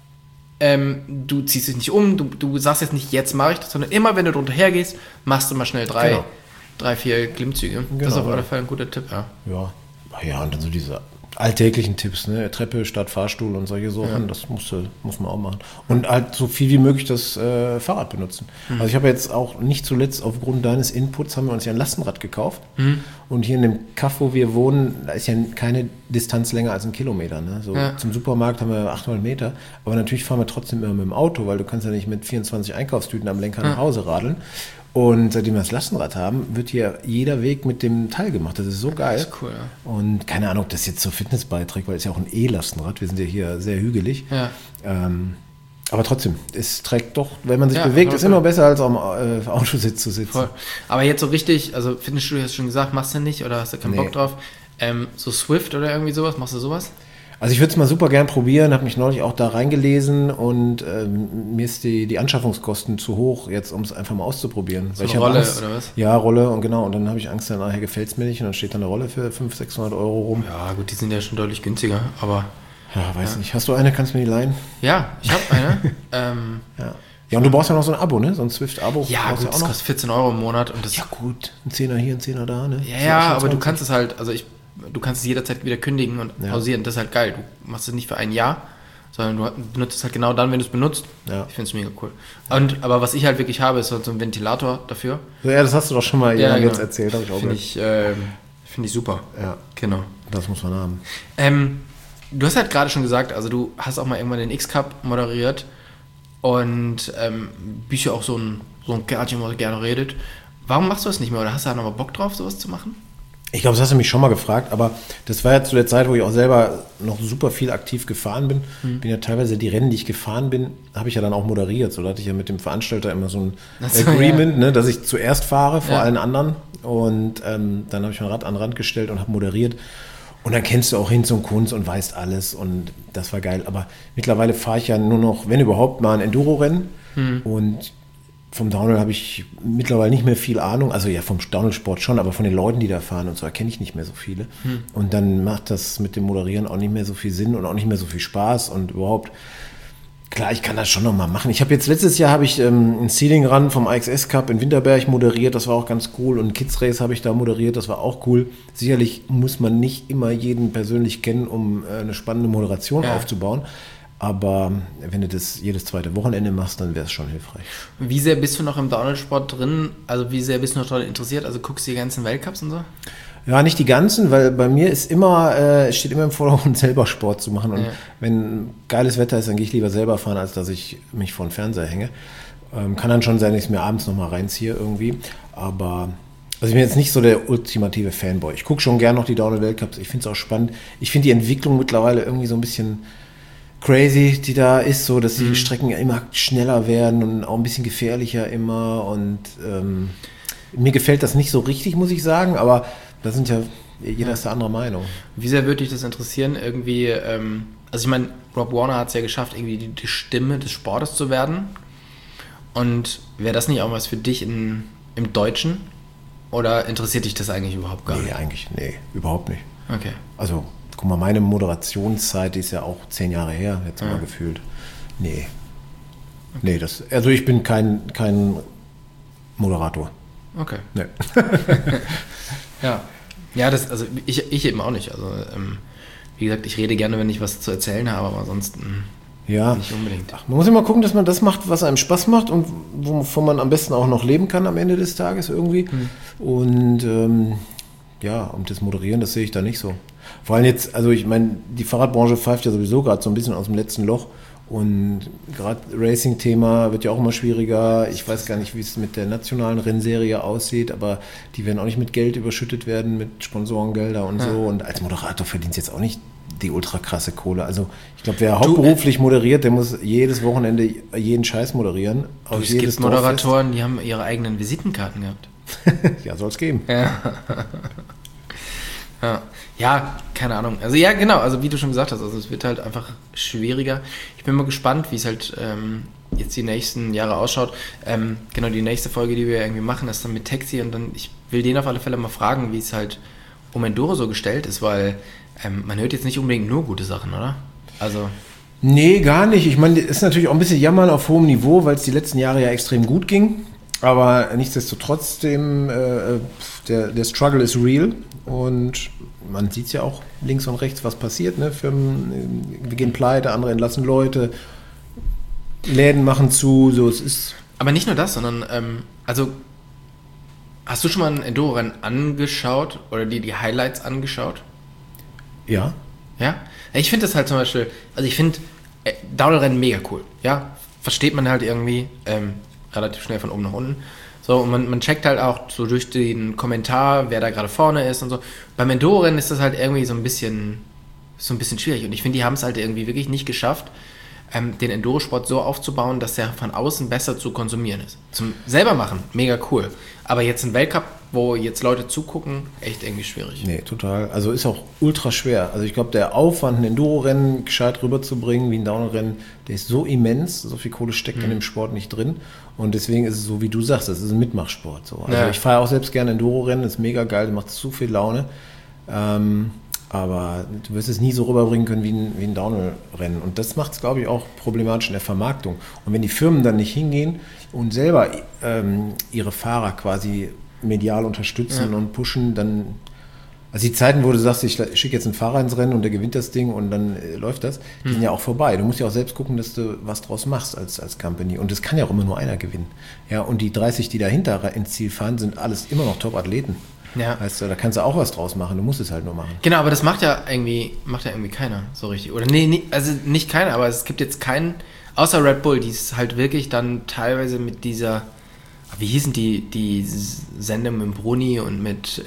du ziehst dich nicht um, du sagst jetzt nicht, jetzt mache ich das, sondern immer, wenn du drunter hergehst, machst du mal schnell 3, 4 Klimmzüge. Genau, das ist auf jeden Fall ein guter Tipp, ja.
Ja, und dann so diese alltäglichen Tipps, ne? Treppe statt Fahrstuhl und solche Sachen, das muss man auch machen. Und halt so viel wie möglich das Fahrrad benutzen. Also ich habe jetzt auch nicht zuletzt aufgrund deines Inputs, haben wir uns ja ein Lastenrad gekauft. Und hier in dem Kaff, wo wir wohnen, da ist ja keine Distanz länger als 1 Kilometer. Ne? So zum Supermarkt haben wir 800 Meter. Aber natürlich fahren wir trotzdem immer mit dem Auto, weil du kannst ja nicht mit 24 Einkaufstüten am Lenker nach Hause radeln. Und seitdem wir das Lastenrad haben, wird hier jeder Weg mit dem Teil gemacht. Das ist so geil. Das ist
cool, ja.
Und keine Ahnung, ob das jetzt zur Fitness beiträgt, weil es ja auch ein E-Lastenrad. Wir sind ja hier sehr hügelig. Ja. Aber trotzdem, es trägt doch, wenn man sich bewegt, ist immer besser als am Autositz zu sitzen. Voll.
Aber jetzt so richtig, also Fitnessstudio hast du schon gesagt, machst du nicht oder hast du keinen Bock drauf? So Swift oder irgendwie sowas, machst du sowas?
Also ich würde es mal super gern probieren, habe mich neulich auch da reingelesen und mir ist die Anschaffungskosten zu hoch, jetzt um es einfach mal auszuprobieren.
So eine Rolle Angst, oder was?
Ja, Rolle und genau. Und dann habe ich Angst, dann nachher gefällt es mir nicht und dann steht da eine Rolle für 500-600 Euro rum.
Ja gut, die sind ja schon deutlich günstiger, aber...
Ja, weiß nicht. Hast du eine? Kannst du mir die leihen?
Ja, ich habe eine.
Ja, und du brauchst ja noch so ein Abo, ne? So ein Swift-Abo.
Ja, gut, das kostet 14 Euro im Monat. Und das
ja gut, ein Zehner hier, ein Zehner da, ne?
Ja, aber du kannst es halt, du kannst es jederzeit wieder kündigen und pausieren. Das ist halt geil. Du machst es nicht für ein Jahr, sondern du benutzt es halt genau dann, wenn du es benutzt. Ja. Ich finde es mega cool. Aber was ich halt wirklich habe, ist so ein Ventilator dafür.
Ja, das hast du doch schon mal jetzt erzählt, habe ich auch
gehört. Finde ich super.
Ja,
genau.
Das muss man haben.
Du hast halt gerade schon gesagt, also du hast auch mal irgendwann den X-Cup moderiert und bist ja auch so ein Kerlchen, der gerne redet. Warum machst du das nicht mehr oder hast du da noch mal Bock drauf, sowas zu machen?
Ich glaube, das hast du mich schon mal gefragt, aber das war ja zu der Zeit, wo ich auch selber noch super viel aktiv gefahren bin. Bin ja teilweise die Rennen, die ich gefahren bin, habe ich ja dann auch moderiert. So da hatte ich ja mit dem Veranstalter immer so ein Agreement, ne, dass ich zuerst fahre vor allen anderen und dann habe ich mein Rad an den Rand gestellt und habe moderiert. Und dann kennst du auch Hinz und Kunz und weißt alles und das war geil. Aber mittlerweile fahre ich ja nur noch, wenn überhaupt, mal ein Enduro-Rennen. Und vom Downhill habe ich mittlerweile nicht mehr viel Ahnung. Also ja, vom Downhill-Sport schon, aber von den Leuten, die da fahren und so, erkenne ich nicht mehr so viele. Und dann macht das mit dem Moderieren auch nicht mehr so viel Sinn und auch nicht mehr so viel Spaß und überhaupt... Klar, ich kann das schon noch mal machen. Ich habe jetzt letztes Jahr ein Seeding Run vom AXS Cup in Winterberg moderiert, das war auch ganz cool. Und ein Kids Race habe ich da moderiert, das war auch cool. Sicherlich muss man nicht immer jeden persönlich kennen, um eine spannende Moderation aufzubauen. Aber wenn du das jedes zweite Wochenende machst, dann wäre es schon hilfreich.
Wie sehr bist du noch im Downhill-Sport drin? Also wie sehr bist du noch daran interessiert? Also guckst du die ganzen Weltcups und so?
Ja, nicht die ganzen, weil bei mir ist steht immer im Vordergrund, selber Sport zu machen. Und wenn geiles Wetter ist, dann gehe ich lieber selber fahren, als dass ich mich vor den Fernseher hänge. Kann dann schon sein, dass ich es mir abends nochmal reinziehe irgendwie. Aber Also ich bin jetzt nicht so der ultimative Fanboy. Ich gucke schon gerne noch die Downhill-Weltcups. Ich finde es auch spannend. Ich finde die Entwicklung mittlerweile irgendwie so ein bisschen crazy, die da ist, so dass die Strecken immer schneller werden und auch ein bisschen gefährlicher immer. Und mir gefällt das nicht so richtig, muss ich sagen. Aber da sind ja, jeder ist der anderer Meinung.
Wie sehr würde dich das interessieren, irgendwie, also ich meine, Rob Warner hat es ja geschafft, irgendwie die Stimme des Sportes zu werden. Und wäre das nicht auch was für dich im Deutschen? Oder interessiert dich das eigentlich überhaupt gar nicht?
Nee, überhaupt nicht.
Okay.
Also, guck mal, meine Moderationszeit, die ist ja auch 10 Jahre her, jetzt mal gefühlt. Nee. Okay. Nee, also ich bin kein Moderator.
Okay.
Nee.
Ja. Ja, also ich eben auch nicht. Also, wie gesagt, ich rede gerne, wenn ich was zu erzählen habe, aber ansonsten nicht unbedingt.
Man muss immer gucken, dass man das macht, was einem Spaß macht und wovon man am besten auch noch leben kann am Ende des Tages irgendwie. Und und das Moderieren, das sehe ich da nicht so. Vor allem jetzt, also ich meine, die Fahrradbranche pfeift ja sowieso gerade so ein bisschen aus dem letzten Loch. Und gerade Racing-Thema wird ja auch immer schwieriger. Ich weiß gar nicht, wie es mit der nationalen Rennserie aussieht, aber die werden auch nicht mit Geld überschüttet werden, mit Sponsorengelder und so. Und als Moderator verdient es jetzt auch nicht die ultra krasse Kohle. Also ich glaube, wer hauptberuflich moderiert, der muss jedes Wochenende jeden Scheiß moderieren.
Es gibt Moderatoren, die haben ihre eigenen Visitenkarten gehabt.
Ja, soll es geben.
Ja, keine Ahnung. Also ja, genau, also wie du schon gesagt hast, also es wird halt einfach schwieriger. Ich bin mal gespannt, wie es halt jetzt die nächsten Jahre ausschaut. Genau, die nächste Folge, die wir irgendwie machen, ist dann mit Taxi und dann, ich will den auf alle Fälle mal fragen, wie es halt um Enduro so gestellt ist, weil man hört jetzt nicht unbedingt nur gute Sachen, oder? Also...
Nee, gar nicht. Ich meine, es ist natürlich auch ein bisschen Jammern auf hohem Niveau, weil es die letzten Jahre ja extrem gut ging. Aber nichtsdestotrotz, der Struggle ist real und man sieht es ja auch links und rechts, was passiert. Ne? Firmen, wir gehen pleite, andere entlassen Leute, Läden machen zu, so es ist...
Aber nicht nur das, sondern, also, hast du schon mal ein Enduro-Rennen angeschaut oder dir die Highlights angeschaut?
Ja.
Ja? Ich finde das halt zum Beispiel, also ich finde Downhill-Rennen mega cool, ja? Versteht man halt irgendwie relativ schnell von oben nach unten. So, und man checkt halt auch so durch den Kommentar, wer da gerade vorne ist und so. Beim Enduro-Rennen ist das halt irgendwie so ein bisschen schwierig. Und ich finde, die haben es halt irgendwie wirklich nicht geschafft, den Endurosport so aufzubauen, dass er von außen besser zu konsumieren ist. Zum selber machen, mega cool. Aber jetzt ein Weltcup, wo jetzt Leute zugucken, echt irgendwie schwierig.
Nee, total. Also ist auch ultra schwer. Also ich glaube, der Aufwand, ein Enduro-Rennen gescheit rüberzubringen, wie ein Downhill-Rennen, der ist so immens, so viel Kohle steckt in dem Sport nicht drin. Und deswegen ist es so, wie du sagst, das ist ein Mitmachsport. So. Also ich fahre auch selbst gerne Enduro-Rennen, ist mega geil, macht zu viel Laune. Aber du wirst es nie so rüberbringen können wie ein Downhill-Rennen. Und das macht es, glaube ich, auch problematisch in der Vermarktung. Und wenn die Firmen dann nicht hingehen und selber ihre Fahrer quasi medial unterstützen und pushen, dann... Also die Zeiten, wo du sagst, ich schicke jetzt einen Fahrer ins Rennen und der gewinnt das Ding und dann läuft das, die sind ja auch vorbei. Du musst ja auch selbst gucken, dass du was draus machst als Company. Und es kann ja auch immer nur einer gewinnen. Ja, und die 30, die dahinter ins Ziel fahren, sind alles immer noch Top-Athleten.
Ja.
Weißt du, da kannst du auch was draus machen, du musst es halt nur machen.
Genau, aber das macht ja irgendwie keiner so richtig. Oder nee, also nicht keiner, aber es gibt jetzt keinen, außer Red Bull, die es halt wirklich dann teilweise mit dieser, wie hießen die Sendung mit Bruni und mit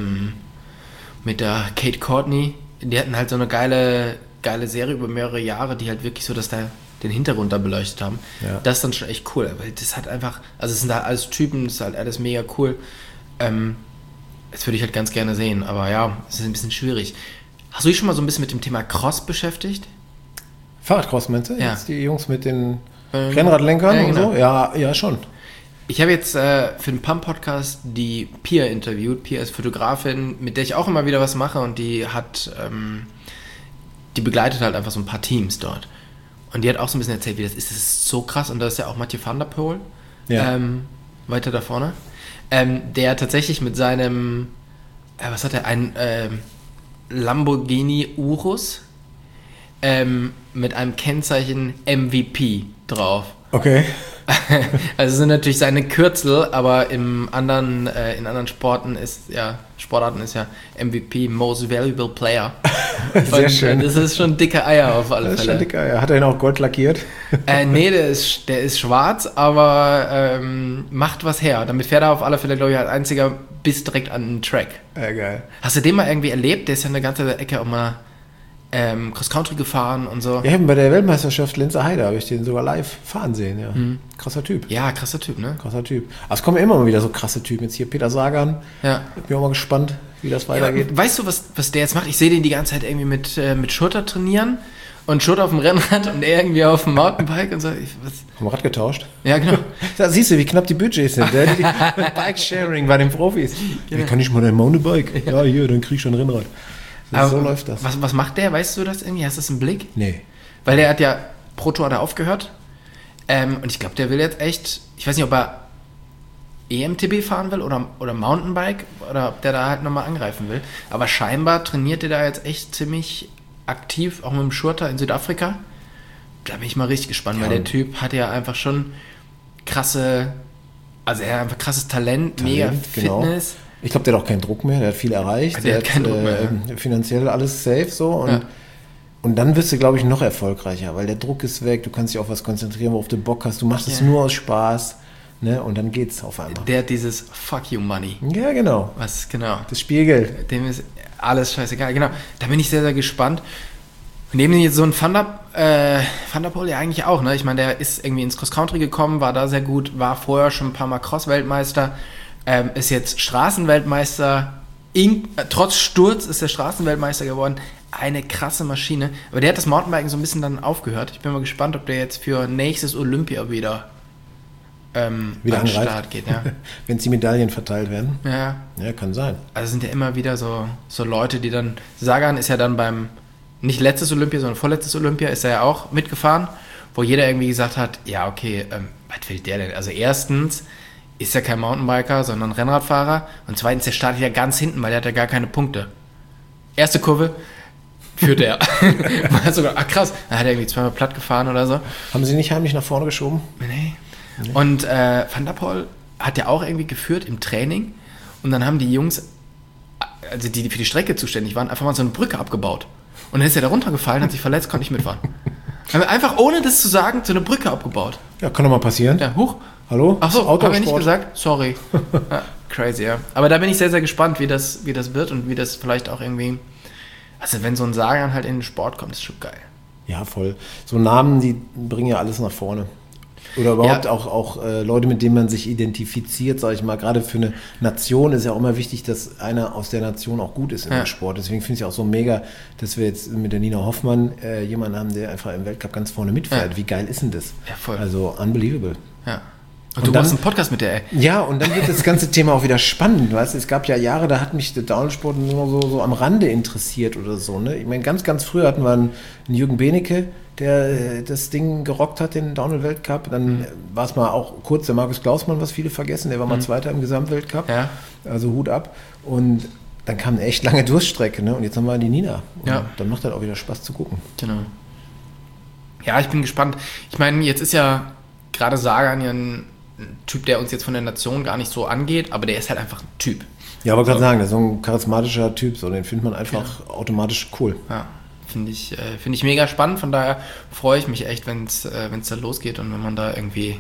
der Kate Courtney, die hatten halt so eine geile Serie über mehrere Jahre, die halt wirklich so, dass da den Hintergrund da beleuchtet haben. Ja. Das ist dann schon echt cool, weil das hat einfach, also es sind da alles Typen, das ist halt alles mega cool. Das würde ich halt ganz gerne sehen, aber ja, es ist ein bisschen schwierig. Hast du dich schon mal so ein bisschen mit dem Thema Cross beschäftigt?
Fahrradcross meinst du?
Ja.
Jetzt die Jungs mit den Rennradlenkern und so? Ja, schon.
Ich habe jetzt für den Pump-Podcast die Pia interviewt. Pia ist Fotografin, mit der ich auch immer wieder was mache und die begleitet halt einfach so ein paar Teams dort. Und die hat auch so ein bisschen erzählt, wie das ist. Das ist so krass und da ist ja auch Mathieu van der Poel weiter da vorne. Der tatsächlich mit seinem, was hat er, ein Lamborghini Urus mit einem Kennzeichen MVP drauf.
Okay.
Also sind natürlich seine Kürzel, aber in anderen Sportarten ist ja MVP, Most Valuable Player.
Sehr schön.
Das ist schon dicke Eier auf alle Fälle.
Das ist schon dicke Eier. Hat er ihn auch gold lackiert?
Nee, der ist schwarz, aber macht was her. Damit fährt er auf alle Fälle, glaube ich, als einziger bis direkt an den Track.
Ja, geil.
Hast du den mal irgendwie erlebt? Der ist ja eine ganze Ecke auch mal Cross-Country gefahren und so.
Ja, bei der Weltmeisterschaft Lenzer Heide habe ich den sogar live fahren sehen, ja. Krasser Typ.
Ja, krasser Typ, ne?
Krasser Typ. Aber es kommen immer mal wieder so krasse Typen. Jetzt hier Peter Sagan.
Ja.
Bin auch mal gespannt, wie das weitergeht.
Ja, weißt du, was der jetzt macht? Ich sehe den die ganze Zeit irgendwie mit Schurter trainieren und Schurter auf dem Rennrad und er irgendwie auf dem Mountainbike und so.
Haben wir Rad getauscht?
Ja, genau.
Da siehst du, wie knapp die Budgets sind. Bike-Sharing bei den Profis. Genau. Kann ich mal dein Mountainbike? Ja, hier, dann krieg ich schon ein Rennrad. So läuft das. Was macht der? Weißt du das irgendwie? Hast du das im Blick? Nee.
Weil der hat ja Pro Tour da aufgehört. Und ich glaube, der will jetzt echt, ich weiß nicht, ob er EMTB fahren will oder Mountainbike oder ob der da halt nochmal angreifen will. Aber scheinbar trainiert der da jetzt echt ziemlich aktiv, auch mit dem Schurter in Südafrika. Da bin ich mal richtig gespannt, weil der Typ hat ja einfach schon krasses Talent, mega Fitness.
Genau. Ich glaube, der hat auch keinen Druck mehr, der hat viel erreicht.
Also der hat keinen Druck mehr.
Finanziell alles safe so und dann wirst du, glaube ich, noch erfolgreicher, weil der Druck ist weg, du kannst dich auf was konzentrieren, worauf du Bock hast, du machst es nur aus Spaß, ne? Und dann geht's auf einmal.
Der hat dieses Fuck you Money.
Ja, genau.
Genau.
Das Spielgeld.
Dem ist alles scheißegal, genau. Da bin ich sehr, sehr gespannt. Neben jetzt so ein Van der Poel ja eigentlich auch, ne? Ich meine, der ist irgendwie ins Cross-Country gekommen, war da sehr gut, war vorher schon ein paar Mal Cross-Weltmeister, ist jetzt Straßenweltmeister, trotz Sturz ist er Straßenweltmeister geworden. Eine krasse Maschine. Aber der hat das Mountainbiken so ein bisschen dann aufgehört. Ich bin mal gespannt, ob der jetzt für nächstes Olympia wieder an den Start geht. Ja.
Wenn die Medaillen verteilt werden.
Ja,
kann sein.
Also sind ja immer wieder so Leute, die dann... Sagan ist ja dann beim, nicht letztes Olympia, sondern vorletztes Olympia, ist er ja auch mitgefahren, wo jeder irgendwie gesagt hat, ja okay, was will der denn? Also erstens ist er kein Mountainbiker, sondern Rennradfahrer. Und zweitens, der startet ja ganz hinten, weil der hat ja gar keine Punkte. Erste Kurve führt er. Krass. Dann hat er irgendwie zweimal platt gefahren oder so.
Haben sie nicht heimlich nach vorne geschoben?
Nee. Und Van der Poel hat ja auch irgendwie geführt im Training. Und dann haben die Jungs, also die für die Strecke zuständig waren, einfach mal so eine Brücke abgebaut. Und dann ist er da runtergefallen, hat sich verletzt, konnte nicht mitfahren. Haben wir einfach, ohne das zu sagen, so eine Brücke abgebaut.
Ja, kann doch mal passieren.
Ja, hoch.
Hallo?
Achso, habe ich nicht gesagt? Sorry. Ja, crazy, ja. Aber da bin ich sehr, sehr gespannt, wie das wird und wie das vielleicht auch irgendwie... Also wenn so ein Sagan halt in den Sport kommt, ist schon geil.
Ja, voll. So Namen, die bringen ja alles nach vorne. Oder überhaupt auch Leute, mit denen man sich identifiziert, sage ich mal. Gerade für eine Nation ist ja auch immer wichtig, dass einer aus der Nation auch gut ist in dem Sport. Deswegen finde ich es auch so mega, dass wir jetzt mit der Nina Hoffmann jemanden haben, der einfach im Weltcup ganz vorne mitfährt. Ja. Wie geil ist denn das?
Ja, voll.
Also unbelievable.
Ja. Und du machst einen Podcast mit der, ey.
Ja, und dann wird das ganze Thema auch wieder spannend, weißt du? Es gab ja Jahre, da hat mich der Downhill-Sport nur so am Rande interessiert oder so, ne? Ich meine, ganz, ganz früh hatten wir einen Jürgen Benecke, der das Ding gerockt hat, den Downhill-Weltcup. Dann war es mal auch kurz der Markus Klausmann, was viele vergessen, der war mal Zweiter im Gesamtweltcup. Ja. Also Hut ab. Und dann kam eine echt lange Durststrecke, ne? Und jetzt haben wir die Nina. Und dann macht das auch wieder Spaß zu gucken.
Genau. Ja, ich bin gespannt. Ich meine, jetzt ist ja gerade Sagan ja ein Typ, der uns jetzt von der Nation gar nicht so angeht, aber der ist halt einfach ein Typ.
Ja, aber gerade sagen, der ist so ein charismatischer Typ, so den findet man einfach automatisch cool.
Ja, finde ich mega spannend, von daher freue ich mich echt, wenn es da losgeht und wenn man da irgendwie,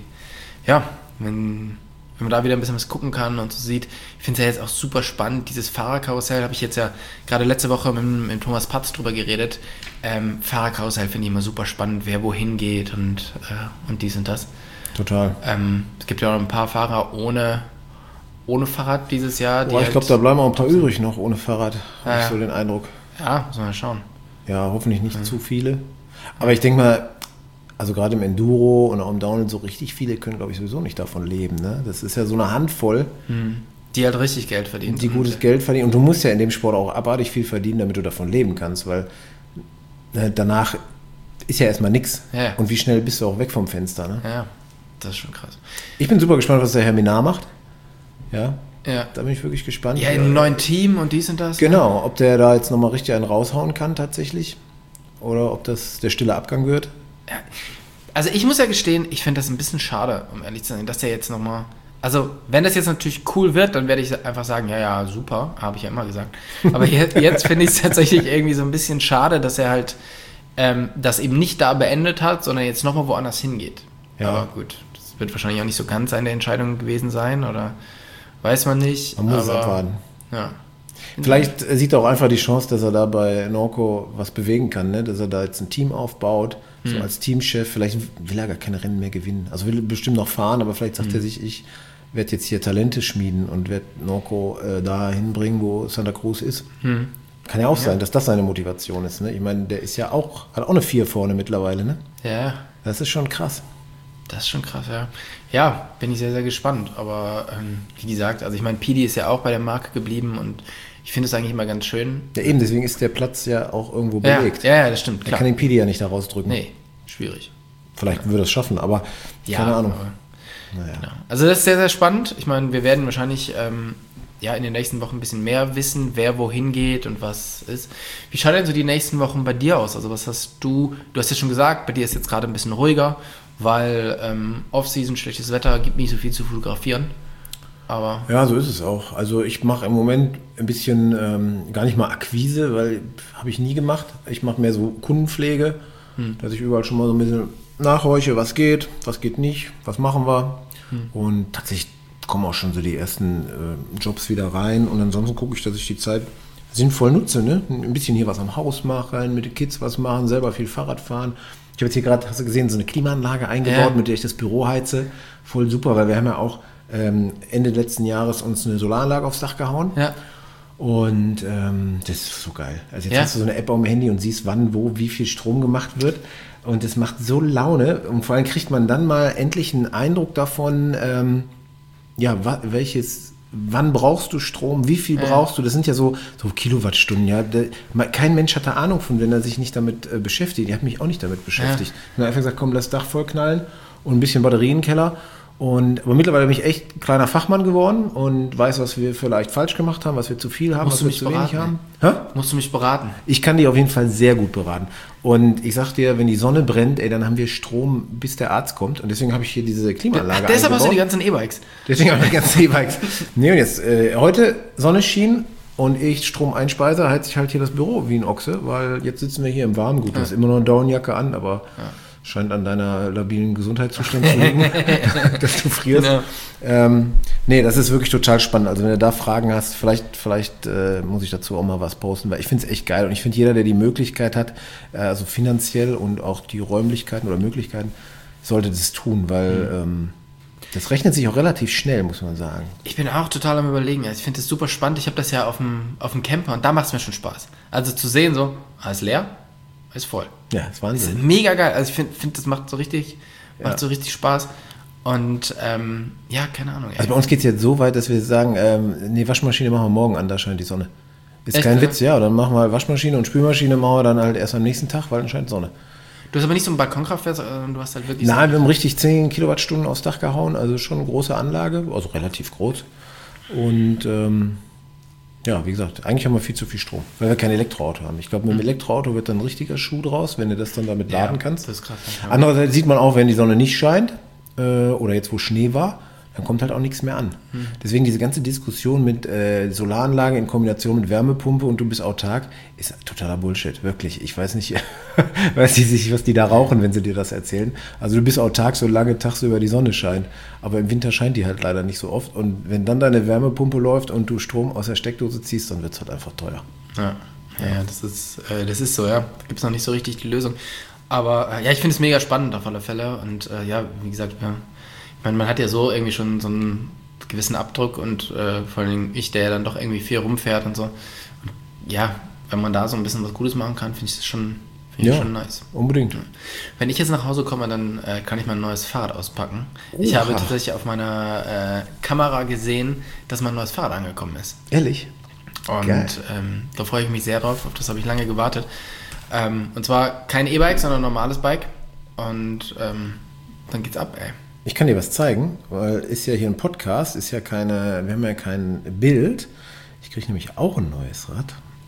wenn man da wieder ein bisschen was gucken kann und so sieht. Ich finde es ja jetzt auch super spannend, dieses Fahrerkarussell, habe ich jetzt ja gerade letzte Woche mit Thomas Patz drüber geredet. Fahrerkarussell finde ich immer super spannend, wer wohin geht und dies und das.
Total.
Es gibt ja auch ein paar Fahrer ohne Fahrrad dieses Jahr.
Ich glaube, da bleiben auch ein paar übrig noch ohne Fahrrad, habe ich so den Eindruck.
Ja, muss man mal schauen.
Ja, hoffentlich nicht zu viele. Aber ich denke mal, also gerade im Enduro und auch im Downhill, so richtig viele können, glaube ich, sowieso nicht davon leben. Ne? Das ist ja so eine Handvoll.
Die halt richtig Geld verdienen.
Die gutes Geld verdienen. Und du musst ja in dem Sport auch abartig viel verdienen, damit du davon leben kannst, weil danach ist ja erstmal nichts.
Ja.
Und wie schnell bist du auch weg vom Fenster. Ne?
Ja, das ist schon krass.
Ich bin super gespannt, was der Herr Minar macht. Ja. Da bin ich wirklich gespannt.
Ja, in einem neuen Team und dies und das.
Genau, ob der da jetzt nochmal richtig einen raushauen kann tatsächlich. Oder ob das der stille Abgang wird.
Ja. Also ich muss ja gestehen, ich finde das ein bisschen schade, um ehrlich zu sein, dass der jetzt nochmal... Also wenn das jetzt natürlich cool wird, dann werde ich einfach sagen, ja, super, habe ich ja immer gesagt. Aber jetzt finde ich es tatsächlich irgendwie so ein bisschen schade, dass er halt das eben nicht da beendet hat, sondern jetzt nochmal woanders hingeht.
Ja.
Aber gut, das wird wahrscheinlich auch nicht so ganz seine Entscheidung gewesen sein, oder weiß man nicht.
Man muss es abwarten.
Ja.
Vielleicht sieht er auch einfach die Chance, dass er da bei Norco was bewegen kann, ne? Dass er da jetzt ein Team aufbaut, so als Teamchef. Vielleicht will er gar keine Rennen mehr gewinnen. Also will bestimmt noch fahren, aber vielleicht sagt er sich, ich werde jetzt hier Talente schmieden und werde Norco da hinbringen, wo Santa Cruz ist. Kann ja auch sein, dass das seine Motivation ist. Ne? Ich meine, der ist ja auch, hat auch eine 4 vorne mittlerweile. Ne?
Ja.
Das ist schon krass.
Das ist schon krass, ja. Ja, bin ich sehr, sehr gespannt. Aber wie gesagt, also ich meine, Pidi ist ja auch bei der Marke geblieben und ich finde es eigentlich immer ganz schön.
Ja, eben, deswegen ist der Platz ja auch irgendwo belegt.
Ja, das stimmt,
Er
klar.
kann den Pidi ja nicht da rausdrücken.
Nee, schwierig.
Vielleicht würde er es schaffen, aber keine Ahnung.
Naja. Genau. Also das ist sehr, sehr spannend. Ich meine, wir werden wahrscheinlich in den nächsten Wochen ein bisschen mehr wissen, wer wohin geht und was ist. Wie schaut denn so die nächsten Wochen bei dir aus? Also was hast du hast ja schon gesagt, bei dir ist jetzt gerade ein bisschen ruhiger, weil Off-Season, schlechtes Wetter, gibt nicht so viel zu fotografieren. Aber
ja, so ist es auch. Also ich mache im Moment ein bisschen gar nicht mal Akquise, weil habe ich nie gemacht. Ich mache mehr so Kundenpflege, dass ich überall schon mal so ein bisschen nachhorche, was geht nicht, was machen wir. Und tatsächlich kommen auch schon so die ersten Jobs wieder rein. Und ansonsten gucke ich, dass ich die Zeit sinnvoll nutze. Ne? Ein bisschen hier was am Haus machen, mit den Kids was machen, selber viel Fahrrad fahren. Ich habe jetzt hier gerade, hast du gesehen, so eine Klimaanlage eingebaut, mit der ich das Büro heize. Voll super, weil wir haben ja auch Ende letzten Jahres uns eine Solaranlage aufs Dach gehauen.
ja.
Und das ist so geil. Also jetzt hast du so eine App auf dem Handy und siehst, wann, wo, wie viel Strom gemacht wird. Und das macht so Laune. Und vor allem kriegt man dann mal endlich einen Eindruck davon, wann brauchst du Strom, wie viel brauchst du? Das sind ja so Kilowattstunden. Ja. Kein Mensch hat da Ahnung von, wenn er sich nicht damit beschäftigt. Ich habe mich auch nicht damit beschäftigt. Ich habe einfach gesagt, komm, lass das Dach vollknallen und ein bisschen Batterie in den Keller. Aber mittlerweile bin ich echt ein kleiner Fachmann geworden und weiß, was wir vielleicht falsch gemacht haben, was wir zu viel haben, was wir zu wenig haben.
Musst du mich beraten?
Ich kann dich auf jeden Fall sehr gut beraten. Und ich sag dir, wenn die Sonne brennt, dann haben wir Strom, bis der Arzt kommt. Und deswegen habe ich hier diese Klimaanlage
Deshalb hast du die
eingebaut.
ganzen E-Bikes.
Deswegen habe ich die ganzen E-Bikes. Nee, und jetzt, heute Sonne schien und ich Strom einspeise, heizt ich halt hier das Büro wie ein Ochse, weil jetzt sitzen wir hier im Warmen. Gut, du hast immer noch eine Downjacke an, aber scheint an deiner labilen Gesundheitszustand zu liegen, dass du frierst. Genau. Nee, das ist wirklich total spannend. Also wenn du da Fragen hast, vielleicht muss ich dazu auch mal was posten, weil ich finde es echt geil. Und ich finde, jeder, der die Möglichkeit hat, also finanziell und auch die Räumlichkeiten oder Möglichkeiten, sollte das tun, weil das rechnet sich auch relativ schnell, muss man sagen.
Ich bin auch total am Überlegen. Ich finde das super spannend. Ich habe das ja auf dem Camper und da macht es mir schon Spaß. Also zu sehen, so, alles leer, alles voll.
Ja, das ist Wahnsinn.
Das ist mega geil. Also ich finde, das macht so richtig Spaß. Und keine Ahnung.
Also bei uns geht es jetzt so weit, dass wir sagen, Waschmaschine machen wir morgen an, da scheint die Sonne. Ist
echt,
kein Witz, ja. Dann machen wir Waschmaschine und Spülmaschine machen wir dann halt erst am nächsten Tag, weil dann scheint Sonne.
Du hast aber nicht so ein Balkonkraftwerk, sondern du hast halt wirklich...
Nein, wir haben richtig 10 Kilowattstunden aufs Dach gehauen, also schon eine große Anlage, also relativ groß. Und wie gesagt, eigentlich haben wir viel zu viel Strom, weil wir kein Elektroauto haben. Ich glaube, mit dem Elektroauto wird dann ein richtiger Schuh draus, wenn du das dann damit laden kannst.
Das ist krass.
Andererseits sieht man auch, wenn die Sonne nicht scheint oder jetzt, wo Schnee war, dann kommt halt auch nichts mehr an. Deswegen diese ganze Diskussion mit Solaranlage in Kombination mit Wärmepumpe und du bist autark, ist totaler Bullshit, wirklich. Ich weiß nicht, was die da rauchen, wenn sie dir das erzählen. Also du bist autark, solange tagsüber die Sonne scheint. Aber im Winter scheint die halt leider nicht so oft. Und wenn dann deine Wärmepumpe läuft und du Strom aus der Steckdose ziehst, dann wird es halt einfach teuer.
Ja, das ist so, ja. Da gibt es noch nicht so richtig die Lösung. Aber ich finde es mega spannend auf alle Fälle. Und wie gesagt, ich meine, man hat ja so irgendwie schon so einen gewissen Abdruck und vor allem ich, der ja dann doch irgendwie viel rumfährt und so. Und wenn man da so ein bisschen was Gutes machen kann, finde ich das schon nice.
Unbedingt.
Wenn ich jetzt nach Hause komme, dann kann ich mein neues Fahrrad auspacken. Ich habe tatsächlich auf meiner Kamera gesehen, dass mein neues Fahrrad angekommen ist.
Ehrlich?
Und da freue ich mich sehr drauf. Auf das habe ich lange gewartet. Und zwar kein E-Bike, sondern ein normales Bike. Und dann geht's ab, ey.
Ich kann dir was zeigen, weil ist ja hier ein Podcast, wir haben ja kein Bild. Ich kriege nämlich auch ein neues Rad.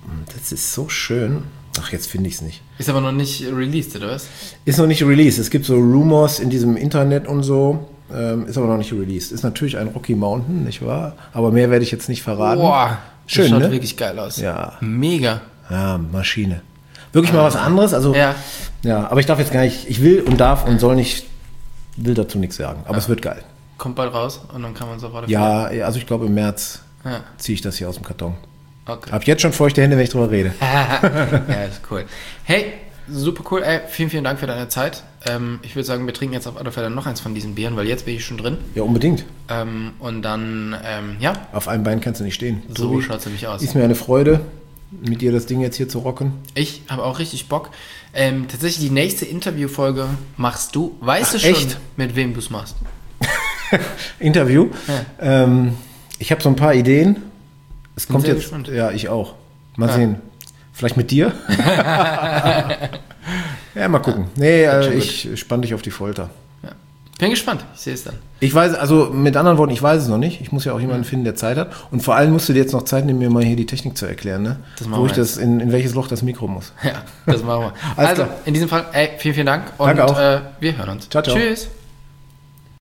Das ist so schön. Ach, jetzt finde ich es nicht.
Ist aber noch nicht released, oder was?
Ist noch nicht released. Es gibt so Rumors in diesem Internet und so. Ist aber noch nicht released. Ist natürlich ein Rocky Mountain, nicht wahr? Aber mehr werde ich jetzt nicht verraten.
Boah,
schön,
das schaut
ne?
wirklich geil aus.
Ja.
Mega.
Ja, Maschine. Wirklich mal was anderes. Also,
Ja.
ja, aber ich darf jetzt gar nicht, ich will und darf und soll nicht, will dazu nichts sagen. Aber es wird geil.
Kommt bald raus und dann kann man sofort...
Ja, also ich glaube im März
Ja.
ziehe ich das hier aus dem Karton.
Okay.
Hab jetzt schon feuchte Hände, wenn ich drüber rede.
Ja, ist cool. Hey, super cool. Ey, vielen, vielen Dank für deine Zeit. Ich würde sagen, wir trinken jetzt auf alle Fälle noch eins von diesen Bieren, weil jetzt bin ich schon drin.
Ja, unbedingt.
Und dann, ja,
Auf einem Bein kannst du nicht stehen.
so
Tobi,
schaut es nämlich aus.
ist mir eine Freude, mit dir das Ding jetzt hier zu rocken.
Ich habe auch richtig Bock. Tatsächlich die nächste Interviewfolge machst du. Weißt
Ach,
du schon,
echt?
mit wem du es machst?
Interview.
Ja.
Ich habe so ein paar Ideen. Es kommt
sehr
jetzt.
gespannt.
Ja, ich auch. Mal sehen. Vielleicht mit dir? Ja, mal gucken. Nee,
schon
ich spann dich auf die Folter.
Ja. Bin gespannt. Ich sehe es dann.
Ich weiß, also mit anderen Worten, ich weiß es noch nicht. Ich muss ja auch jemanden finden, der Zeit hat. Und vor allem musst du dir jetzt noch Zeit nehmen, mir mal hier die Technik zu erklären, ne?
Das machen
Wo
wir
ich das, in welches Loch das Mikro muss.
Ja, das machen wir.
Alles
Also,
klar.
in diesem Fall, ey, vielen, vielen Dank. Und
Danke auch.
wir hören uns.
Ciao, ciao.
Tschüss.